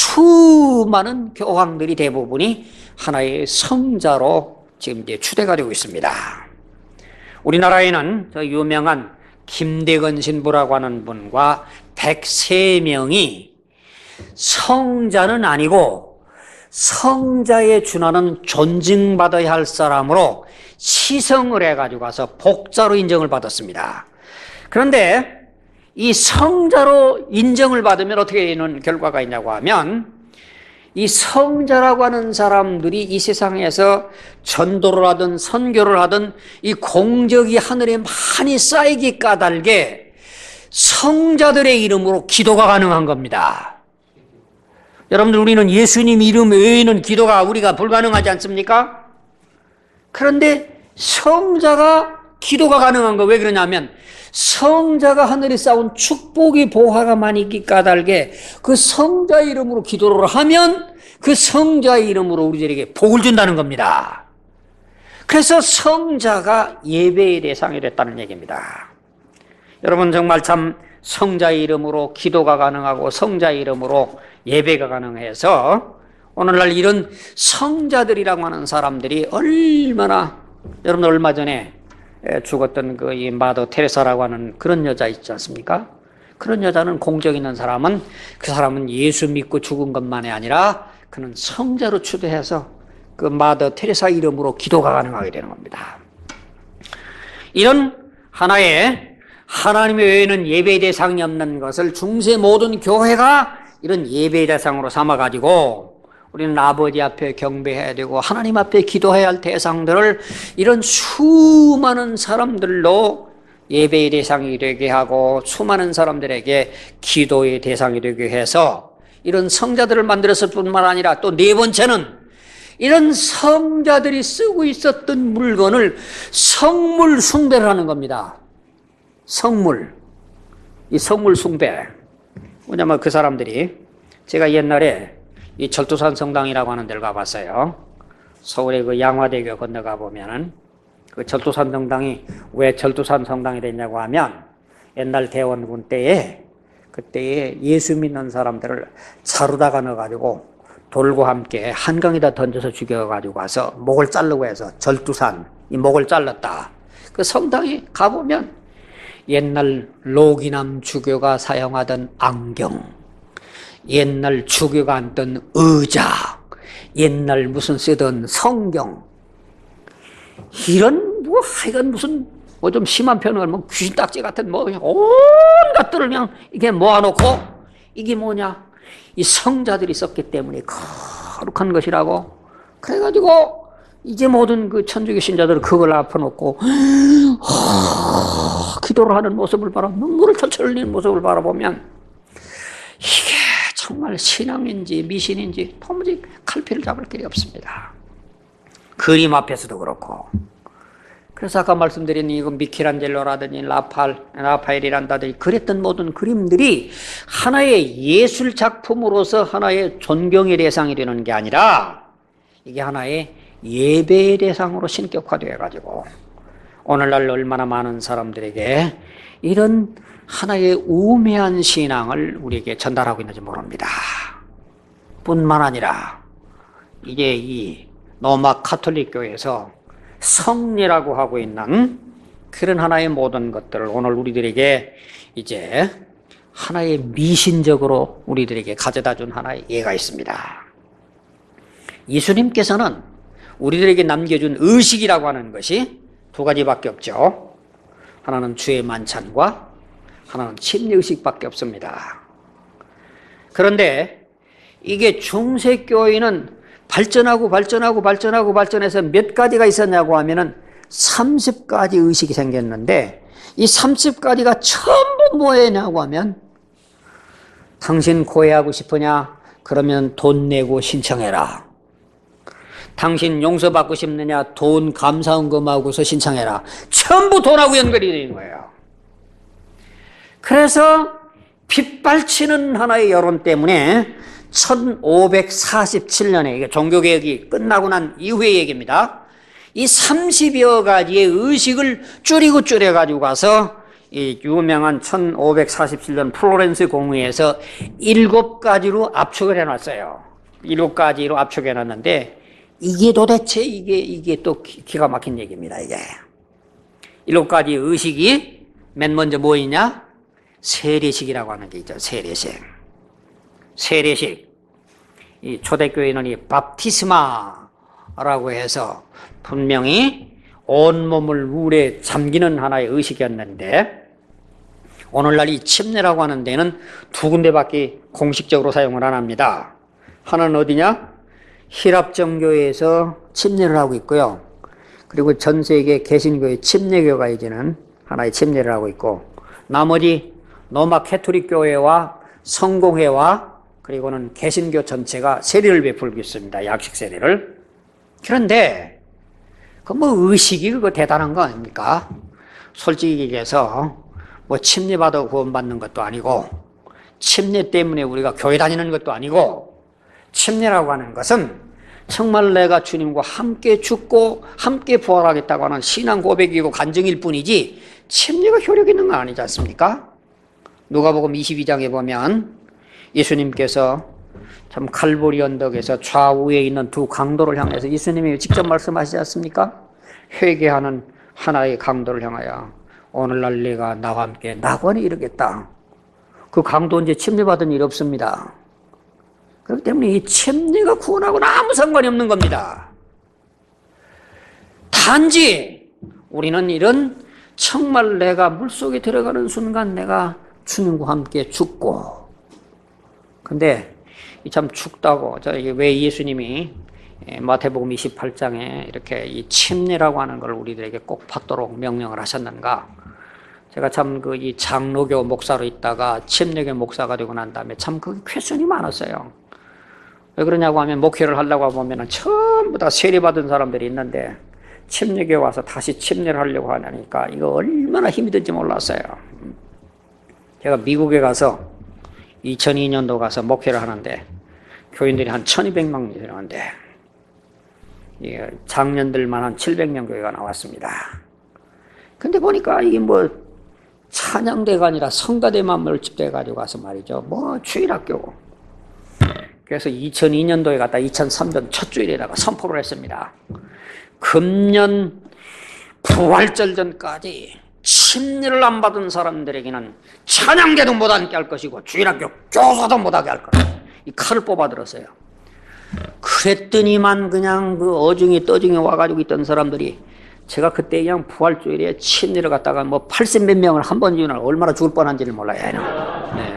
수많은 교황들이 대부분이 하나의 성자로 지금 이제 추대가 되고 있습니다. 우리나라에는 저 유명한 김대건 신부라고 하는 분과 백세 명이 성자는 아니고 성자에 준하는 존중받아야 할 사람으로 시성을 해가지고 가서 복자로 인정을 받았습니다. 그런데 이 성자로 인정을 받으면 어떻게 되는 결과가 있냐고 하면, 이 성자라고 하는 사람들이 이 세상에서 전도를 하든 선교를 하든 이 공적이 하늘에 많이 쌓이기 까닭에 성자들의 이름으로 기도가 가능한 겁니다. 여러분들, 우리는 예수님 이름 외에는 기도가 우리가 불가능하지 않습니까? 그런데 성자가 기도가 가능한 거 왜 그러냐면, 성자가 하늘에 쌓은 축복이 보화가 많이 있기 까닭에 그 성자 이름으로 기도를 하면 그 성자의 이름으로 우리들에게 복을 준다는 겁니다. 그래서 성자가 예배의 대상이 됐다는 얘기입니다. 여러분, 정말 참 성자의 이름으로 기도가 가능하고 성자의 이름으로 예배가 가능해서 오늘날 이런 성자들이라고 하는 사람들이 얼마나, 여러분 얼마 전에 죽었던 그 이 마더 테레사라고 하는 그런 여자 있지 않습니까? 그런 여자는 공적 있는 사람은 그 사람은 예수 믿고 죽은 것만이 아니라 그는 성자로 추대해서 그 마더 테레사 이름으로 기도가 가능하게 되는 겁니다. 이런 하나의 하나님 외에는 예배의 대상이 없는 것을 중세 모든 교회가 이런 예배의 대상으로 삼아가지고 우리는 아버지 앞에 경배해야 되고 하나님 앞에 기도해야 할 대상들을 이런 수많은 사람들로 예배의 대상이 되게 하고 수많은 사람들에게 기도의 대상이 되게 해서 이런 성자들을 만들었을 뿐만 아니라 또 네 번째는 이런 성자들이 쓰고 있었던 물건을 성물 숭배를 하는 겁니다. 성물. 이 성물 숭배. 뭐냐면 그 사람들이, 제가 옛날에 이 절두산 성당이라고 하는 데를 가봤어요. 서울의 그 양화대교 건너가 보면은 그 절두산 성당이 왜 절두산 성당이 됐냐고 하면, 옛날 대원군 때에 그때에 예수 믿는 사람들을 자루다가 넣어가지고 돌과 함께 한강에다 던져서 죽여가지고 와서 목을 자르고 해서 절두산, 이 목을 잘랐다. 그 성당에 가보면 옛날 로기남 주교가 사용하던 안경, 옛날 주교가 앉던 의자, 옛날 무슨 쓰던 성경, 이런 뭐 하여간 무슨 뭐 좀 심한 표현을 뭐 귀신 딱지 같은 뭐 온갖들을 그냥 이게 모아놓고, 이게 뭐냐, 이 성자들이 썼기 때문에 거룩한 것이라고 그래가지고 이제 모든 그 천주교 신자들은 그걸 앞아놓고 기도를 하는 모습을 바라, 눈물을 철철 흘리는 모습을 바라보면 이게 정말 신앙인지 미신인지 도무지 칼피를 잡을 길이 없습니다. 그림 앞에서도 그렇고. 그래서 아까 말씀드린 이 미켈란젤로라든지 라팔, 라파엘이란다든지 그랬던 모든 그림들이 하나의 예술 작품으로서 하나의 존경의 대상이 되는 게 아니라 이게 하나의 예배의 대상으로 신격화되어 가지고 오늘날 얼마나 많은 사람들에게 이런 하나의 우매한 신앙을 우리에게 전달하고 있는지 모릅니다. 뿐만 아니라 이제 이 로마 카톨릭 교회에서 성례라고 하고 있는 그런 하나의 모든 것들을 오늘 우리들에게 이제 하나의 미신적으로 우리들에게 가져다 준 하나의 예가 있습니다. 예수님께서는 우리들에게 남겨준 의식이라고 하는 것이 두 가지밖에 없죠. 하나는 주의 만찬과 하나는 침례의식밖에 없습니다. 그런데 이게 중세교회는 발전하고 발전하고 발전하고 발전해서 몇 가지가 있었냐고 하면은 서른 가지 의식이 생겼는데, 이 서른 가지가 전부 뭐냐고 하면, 당신 고해하고 싶으냐? 그러면 돈 내고 신청해라. 당신 용서받고 싶느냐? 돈 감사헌금하고서 신청해라. 전부 돈하고 연결이 되는 거예요. 그래서 빗발치는 하나의 여론 때문에 천오백사십칠 년에, 이게 종교개혁이 끝나고 난 이후의 얘기입니다. 이 삼십여 가지의 의식을 줄이고 줄여가지고 가서 이 유명한 천오백사십칠 년 플로렌스 공의에서 일곱 가지로 압축을 해놨어요. 일곱 가지로 압축해놨는데, 이게 도대체 이게 이게 또 기가 막힌 얘기입니다. 이게 일곱 가지 의식이 맨 먼저 뭐이냐? 세례식이라고 하는 게 있죠. 세례식. 세례식. 이 초대교회는 이 밥티스마라고 해서 분명히 온몸을 물에 잠기는 하나의 의식이었는데, 오늘날 이 침례라고 하는 데는 두 군데밖에 공식적으로 사용을 안 합니다. 하나는 어디냐? 히랍정교회에서 침례를 하고 있고요. 그리고 전 세계 개신교회 침례교가 이제는 하나의 침례를 하고 있고, 나머지 로마 캐토릭 교회와 성공회와 그리고는 개신교 전체가 세례를 베풀고 있습니다. 약식 세례를. 그런데 그 뭐 의식이 그거 대단한 거 아닙니까? 솔직히 얘기해서 뭐 침례 받아 구원받는 것도 아니고, 침례 때문에 우리가 교회 다니는 것도 아니고, 침례라고 하는 것은 정말 내가 주님과 함께 죽고 함께 부활하겠다고 하는 신앙 고백이고 간증일 뿐이지, 침례가 효력 있는 건 아니지 않습니까? 누가복음 이십이 장에 보면 예수님께서 참 칼보리 언덕에서 좌우에 있는 두 강도를 향해서 예수님이 직접 말씀하시지 않습니까? 회개하는 하나의 강도를 향하여 오늘날 내가 나와 함께 낙원에 이르겠다. 그 강도 이제 침례받은 일 없습니다. 그렇기 때문에 이 침례가 구원하고는 아무 상관이 없는 겁니다. 단지 우리는 이런 정말 내가 물속에 들어가는 순간 내가 주님과 함께 죽고, 근데 참 죽다고, 왜 예수님이 마태복음 이십팔 장에 이렇게 이 침례라고 하는 걸 우리들에게 꼭 받도록 명령을 하셨는가? 제가 참 그 이 장로교 목사로 있다가 침례교 목사가 되고 난 다음에 참 그 퀘스천이 많았어요. 왜 그러냐고 하면, 목회를 하려고 보면은 전부 다 세례받은 사람들이 있는데 침례교에 와서 다시 침례를 하려고 하니까 이거 얼마나 힘이 든지 몰랐어요. 제가 미국에 가서 이천이 년도 가서 목회를 하는데 교인들이 한 천이백 명이 되는데 장년들만 한 칠백 명 교회가 나왔습니다. 근데 보니까 이게 뭐 찬양대가 아니라 성가대만 밀집돼가지고 가서 말이죠. 뭐 주일학교고. 그래서 이천이 년도에 갔다 이천삼 년 첫 주일에다가 선포를 했습니다. 금년 부활절 전까지 침례를 안 받은 사람들에게는 찬양대도 못 앉게 할 것이고 주일학교 교사도 못 하게 할 거다. 이 칼을 뽑아 들었어요. 그랬더니만 그냥 그 어중이 떠중이 와가지고 있던 사람들이, 제가 그때 그냥 부활주일에 침례를 갔다가 뭐 팔십 몇 명을 한 번 지우나 얼마나 죽을 뻔한지를 몰라요. 네.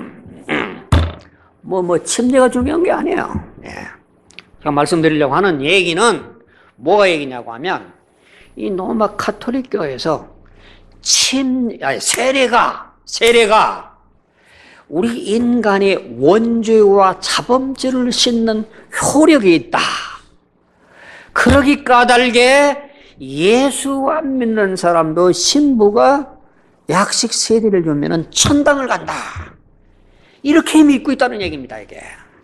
뭐, 뭐, 침례가 중요한 게 아니에요. 네. 제가 말씀드리려고 하는 얘기는 뭐가 얘기냐고 하면, 이 로마 카톨릭 교회에서 침, 아니, 세례가, 세례가 우리 인간의 원죄와 자범죄를 씻는 효력이 있다. 그러기 까닭에 예수 안 믿는 사람도 신부가 약식 세례를 주면은 천당을 간다. 이렇게 믿고 있다는 얘기입니다, 이게.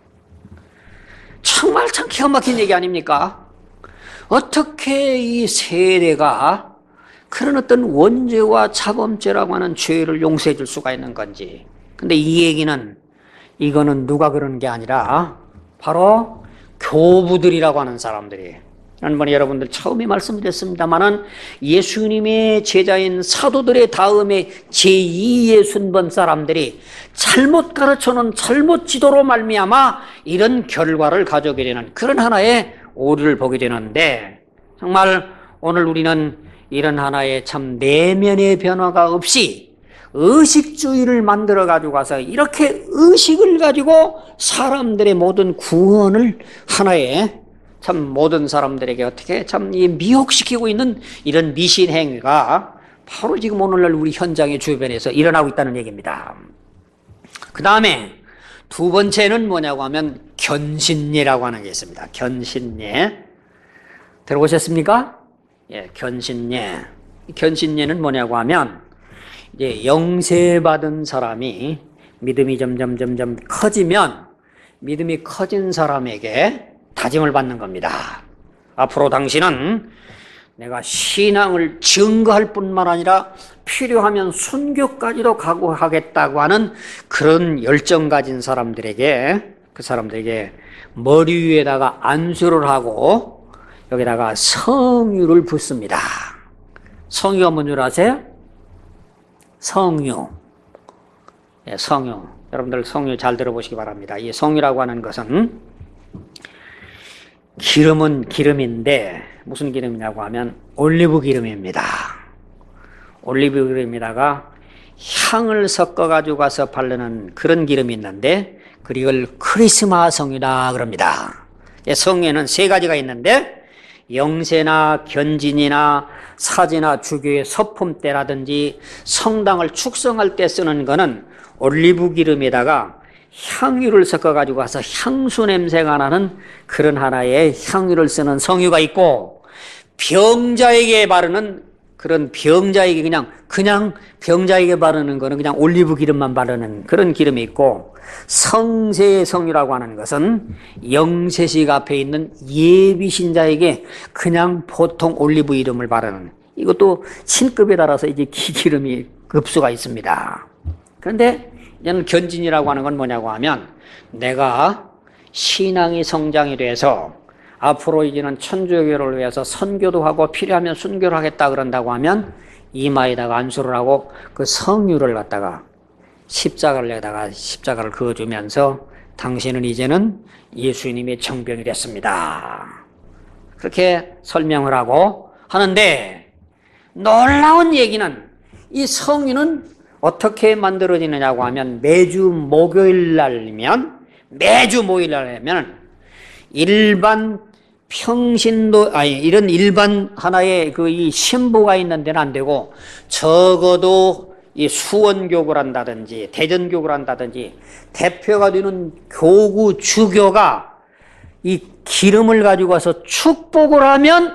정말 참 기가 막힌 얘기 아닙니까? 어떻게 이 세례가 그런 어떤 원죄와 자범죄라고 하는 죄를 용서해 줄 수가 있는 건지. 근데 이 얘기는, 이거는 누가 그러는 게 아니라 바로 교부들이라고 하는 사람들이, 지난번에 여러분들 처음에 말씀드렸습니다마는 예수님의 제자인 사도들의 다음에 제이의 순번 사람들이 잘못 가르쳐놓은 잘못 지도로 말미암아 이런 결과를 가져오게 되는 그런 하나의 오류를 보게 되는데, 정말 오늘 우리는 이런 하나의 참 내면의 변화가 없이 의식주의를 만들어 가지고 가서 이렇게 의식을 가지고 사람들의 모든 구원을 하나의 참 모든 사람들에게 어떻게 참 미혹시키고 있는 이런 미신 행위가 바로 지금 오늘날 우리 현장의 주변에서 일어나고 있다는 얘기입니다. 그 다음에 두 번째는 뭐냐고 하면 견신예라고 하는 게 있습니다. 견신예. 들어보셨습니까? 예, 견신예. 견신예는 뭐냐고 하면 이제 영세받은 사람이 믿음이 점점 점점 커지면 믿음이 커진 사람에게 다짐을 받는 겁니다. 앞으로 당신은 내가 신앙을 증거할 뿐만 아니라 필요하면 순교까지도 각오하겠다고 하는 그런 열정 가진 사람들에게, 그 사람들에게 머리 위에다가 안수를 하고 여기다가 성유를 붓습니다. 성유가 뭔 줄 아세요? 성유. 예, 성유. 여러분들 성유 잘 들어보시기 바랍니다. 이 성유라고 하는 것은 기름은 기름인데 무슨 기름이냐고 하면 올리브 기름입니다. 올리브 기름에다가 향을 섞어 가지고 가서 바르는 그런 기름이 있는데 그걸 크리스마 성유다 그럽니다. 성유에는 세 가지가 있는데 영세나 견진이나 사제나 주교의 서품 때라든지 성당을 축성할 때 쓰는 거는 올리브 기름에다가 향유를 섞어 가지고 가서 향수 냄새가 나는 그런 하나의 향유를 쓰는 성유가 있고, 병자에게 바르는 그런 병자에게 그냥 그냥 병자에게 바르는 거는 그냥 올리브 기름만 바르는 그런 기름이 있고, 성세의 성유라고 하는 것은 영세식 앞에 있는 예비 신자에게 그냥 보통 올리브 이름을 바르는, 이것도 신급에 따라서 이제 기름이 급수가 있습니다. 그런데 이제는 견진이라고 하는 건 뭐냐고 하면 내가 신앙이 성장이 돼서 앞으로 이제는 천주교를 위해서 선교도 하고 필요하면 순교를 하겠다 그런다고 하면 이마에다가 안수를 하고 그 성유를 갖다가 십자가를 내다가 십자가를 그어주면서 당신은 이제는 예수님의 정병이 됐습니다. 그렇게 설명을 하고 하는데, 놀라운 얘기는 이 성유는 어떻게 만들어지느냐고 하면 매주 목요일 날이면 매주 목요일 날이면 일반 평신도 아니 이런 일반 하나의 그 이 신부가 있는 데는 안 되고 적어도 이 수원교구를 한다든지 대전교구를 한다든지 대표가 되는 교구 주교가 이 기름을 가지고 와서 축복을 하면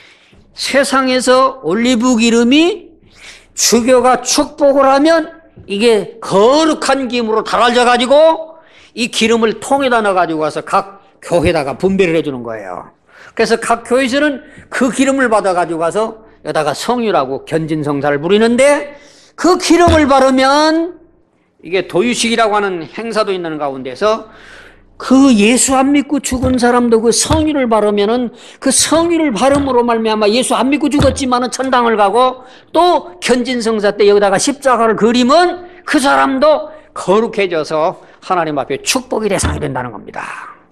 세상에서 올리브 기름이 주교가 축복을 하면 이게 거룩한 기름으로 달아져 가지고 이 기름을 통에다 넣어 가지고 와서 각 교회에다가 분배를 해주는 거예요. 그래서 각 교회에서는 그 기름을 받아 가지고 가서 여기다가 성유라고 견진성사를 부리는데, 그 기름을 바르면 이게 도유식이라고 하는 행사도 있는 가운데서 그 예수 안 믿고 죽은 사람도 그 성유를 바르면은 그 성유를 바름으로 말미암아 예수 안 믿고 죽었지만은 천당을 가고, 또 견진성사 때 여기다가 십자가를 그리면 그 사람도 거룩해져서 하나님 앞에 축복의 대상이 된다는 겁니다.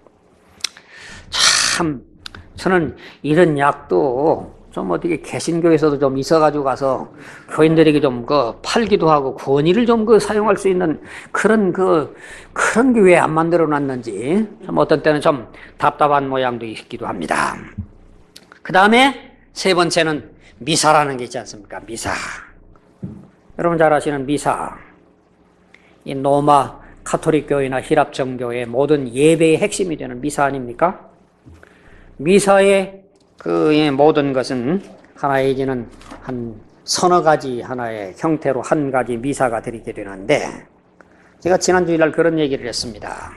참 저는 이런 약도 좀 어떻게 개신교에서도 좀 있어가지고 가서 교인들에게 좀 그 팔기도 하고 권위를 좀 그 사용할 수 있는 그런 그 그런 게 왜 안 만들어 놨는지 좀 어떤 때는 좀 답답한 모양도 있기도 합니다. 그 다음에 세 번째는 미사라는 게 있지 않습니까? 미사. 여러분 잘 아시는 미사. 이 로마 카톨릭 교회나 히랍 정교의 모든 예배의 핵심이 되는 미사 아닙니까? 미사의 그 모든 것은 하나의 이제는 한 서너 가지 하나의 형태로 한 가지 미사가 드리게 되는데, 제가 지난 주일날 그런 얘기를 했습니다.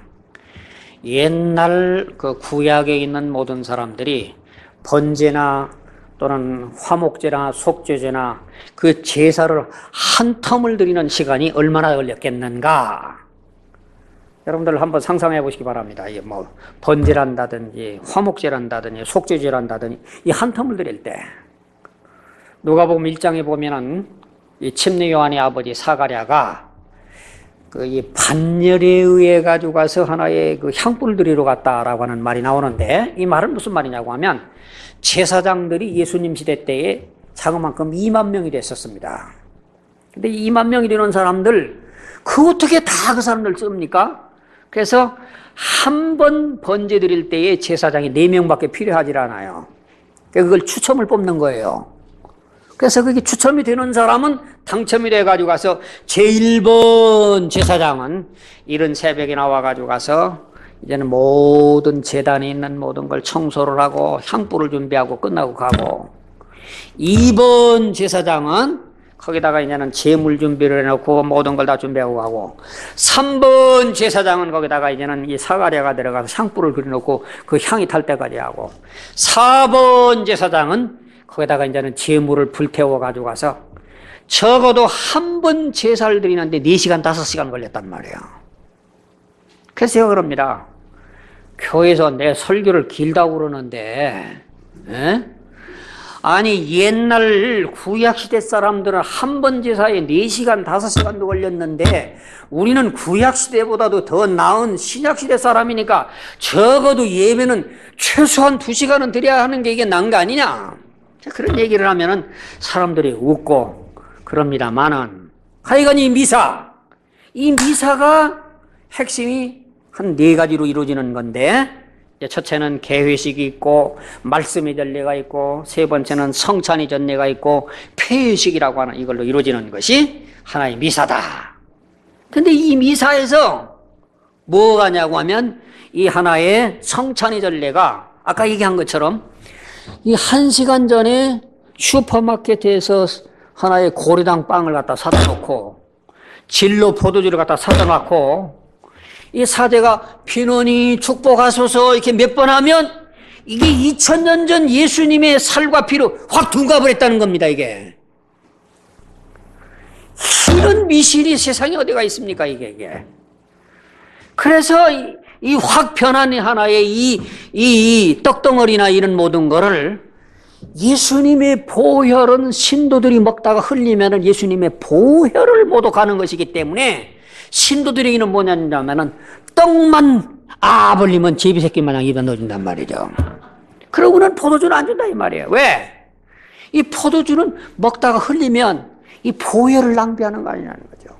옛날 그 구약에 있는 모든 사람들이 번제나 또는 화목제나 속죄제나 그 제사를 한 텀을 드리는 시간이 얼마나 걸렸겠는가? 여러분들 한번 상상해 보시기 바랍니다. 이 뭐 번제란다든지 화목제란다든지 속죄제란다든지 이 한 텀을 드릴 때, 누가복음 일 장에 보면은 이 침례 요한의 아버지 사가랴가 그 이 반열에 의해 가지고 가서 하나의 그 향불을 드리러 갔다라고 하는 말이 나오는데, 이 말은 무슨 말이냐고 하면 제사장들이 예수님 시대 때에 자그만큼 이만 명이 됐었습니다. 근데 이만 명이 되는 사람들, 그 어떻게 다 그 사람들 씁니까? 그래서 한 번 번제 드릴 때에 제사장이 네 명밖에 필요하지 않아요. 그걸 추첨을 뽑는 거예요. 그래서 그게 추첨이 되는 사람은 당첨이 돼가지고 가서 제일 번 제사장은 이른 새벽에 나와가지고 가서 이제는 모든 제단에 있는 모든 걸 청소를 하고 향불을 준비하고 끝나고 가고, 이 번 제사장은 거기다가 이제는 제물 준비를 해놓고 모든 걸 다 준비하고 가고, 삼 번 제사장은 거기다가 이제는 이 사가랴가 들어가서 향불을 그려놓고 그 향이 탈 때까지 하고, 사 번 제사장은 거기다가 이제는 제물을 불태워 가지고 가서 적어도 한 번 제사를 드리는데 네 시간, 다섯 시간 걸렸단 말이에요. 그래서 제가 그럽니다. 교회에서 내 설교를 길다고 그러는데, 에? 아니 옛날 구약시대 사람들은 한 번 제사에 네 시간, 다섯 시간도 걸렸는데 우리는 구약시대보다도 더 나은 신약시대 사람이니까 적어도 예배는 최소한 두 시간은 드려야 하는 게 이게 난 거 아니냐? 그런 얘기를 하면은 사람들이 웃고 그럽니다만은, 하여간 이 미사, 이 미사가 핵심이 한 네 가지로 이루어지는 건데, 첫째는 개회식이 있고 말씀의 전례가 있고, 세 번째는 성찬의 전례가 있고 폐회식이라고 하는 이걸로 이루어지는 것이 하나의 미사다. 근데 이 미사에서 뭐가 냐고 하면 이 하나의 성찬의 전례가 아까 얘기한 것처럼 이 한 시간 전에 슈퍼마켓에서 하나의 고리당 빵을 갖다 사다 놓고 진로 포도주를 갖다 사다 놓고 이 사제가 피노니 축복하소서 이렇게 몇 번 하면 이게 이천 년 전 예수님의 살과 피로 확 둔갑을 했다는 겁니다. 이게 이런 미실이 세상에 어디가 있습니까? 이게, 이게. 그래서 이, 이 확 변한 하나의 이, 이, 이 떡덩어리나 이런 모든 거를 예수님의 보혈은 신도들이 먹다가 흘리면 예수님의 보혈을 모독하는 것이기 때문에 신도들에게는 뭐냐면은 떡만 아 벌리면 제비새끼 마냥 입에 넣어준단 말이죠. 그러고는 포도주는 안 준다 이 말이에요. 왜? 이 포도주는 먹다가 흘리면 이 보혈을 낭비하는 거 아니냐는 거죠.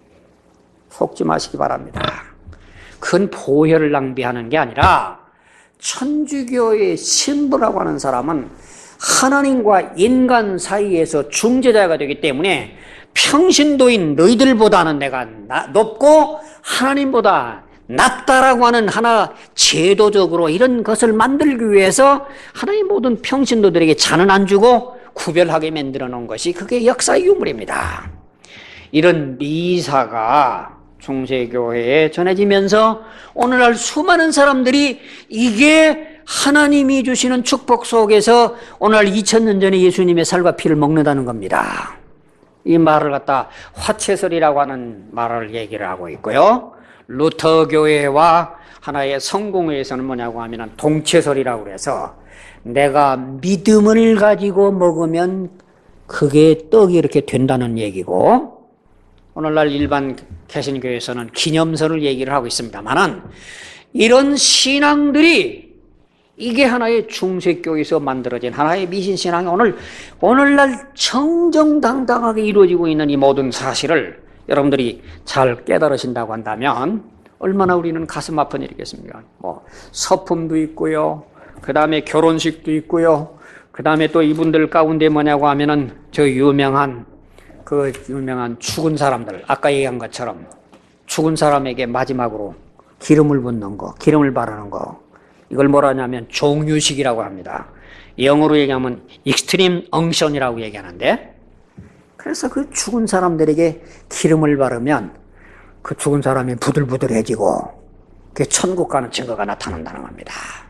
속지 마시기 바랍니다. 큰 보혈을 낭비하는 게 아니라 천주교의 신부라고 하는 사람은 하나님과 인간 사이에서 중재자가 되기 때문에 평신도인 너희들보다는 내가 나, 높고 하나님보다 낫다라고 하는 하나 제도적으로 이런 것을 만들기 위해서 하나님 모든 평신도들에게 잔은 안 주고 구별하게 만들어 놓은 것이 그게 역사의 유물입니다. 이런 미사가 중세교회에 전해지면서 오늘날 수많은 사람들이 이게 하나님이 주시는 축복 속에서 오늘날 이천 년 전에 예수님의 살과 피를 먹는다는 겁니다. 이 말을 갖다 화채설이라고 하는 말을 얘기를 하고 있고요. 루터교회와 하나의 성공회에서는 뭐냐고 하면 동채설이라고 해서 내가 믿음을 가지고 먹으면 그게 떡이 이렇게 된다는 얘기고, 오늘날 일반 개신교에서는 기념설을 얘기를 하고 있습니다만은 이런 신앙들이 이게 하나의 중세교에서 만들어진 하나의 미신신앙이 오늘, 오늘날 정정당당하게 이루어지고 있는 이 모든 사실을 여러분들이 잘 깨달으신다고 한다면 얼마나 우리는 가슴 아픈 일이겠습니까? 뭐, 서품도 있고요. 그 다음에 결혼식도 있고요. 그 다음에 또 이분들 가운데 뭐냐고 하면은 저 유명한, 그 유명한 죽은 사람들, 아까 얘기한 것처럼 죽은 사람에게 마지막으로 기름을 붓는 거, 기름을 바르는 거, 이걸 뭐라 하냐면 종유식이라고 합니다. 영어로 얘기하면 익스트림 엉션이라고 얘기하는데, 그래서 그 죽은 사람들에게 기름을 바르면 그 죽은 사람이 부들부들해지고 그게 천국 가는 증거가 나타난다는 겁니다.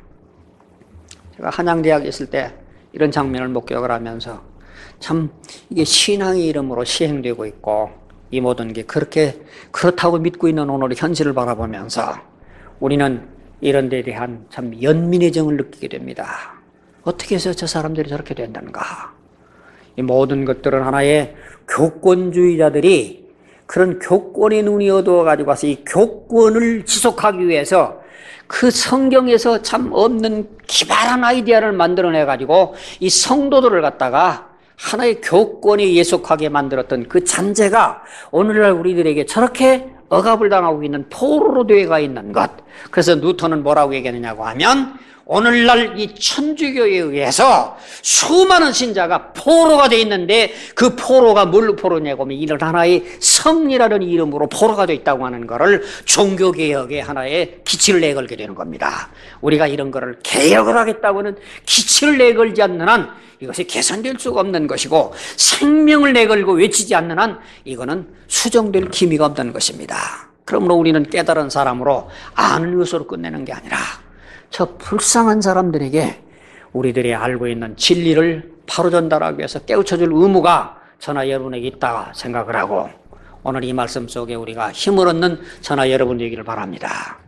제가 한양대학에 있을 때 이런 장면을 목격을 하면서 참 이게 신앙의 이름으로 시행되고 있고 이 모든 게 그렇게 그렇다고 믿고 있는 오늘의 현실을 바라보면서 우리는 이런 데에 대한 참 연민의 정을 느끼게 됩니다. 어떻게 해서 저 사람들이 저렇게 된다는가? 이 모든 것들은 하나의 교권주의자들이 그런 교권의 눈이 어두워 가지고 와서 이 교권을 지속하기 위해서 그 성경에서 참 없는 기발한 아이디어를 만들어내 가지고 이 성도들을 갖다가 하나의 교권이 예속하게 만들었던 그 잔재가 오늘날 우리들에게 저렇게 억압을 당하고 있는 포로로 되어가 있는 것. 그래서 뉴턴은 뭐라고 얘기하느냐고 하면 오늘날 이 천주교에 의해서 수많은 신자가 포로가 되어 있는데 그 포로가 뭘로 포로냐고 하면 이런 하나의 성리라는 이름으로 포로가 되어 있다고 하는 것을 종교개혁의 하나의 기치를 내걸게 되는 겁니다. 우리가 이런 거를 개혁을 하겠다고는 기치를 내걸지 않는 한 이것이 개선될 수가 없는 것이고 생명을 내걸고 외치지 않는 한 이거는 수정될 기미가 없는 것입니다. 그러므로 우리는 깨달은 사람으로 아는 것으로 끝내는 게 아니라 저 불쌍한 사람들에게 우리들이 알고 있는 진리를 바로 전달하기 위해서 깨우쳐줄 의무가 저나 여러분에게 있다 생각을 하고 오늘 이 말씀 속에 우리가 힘을 얻는 저나 여러분 되기를 바랍니다.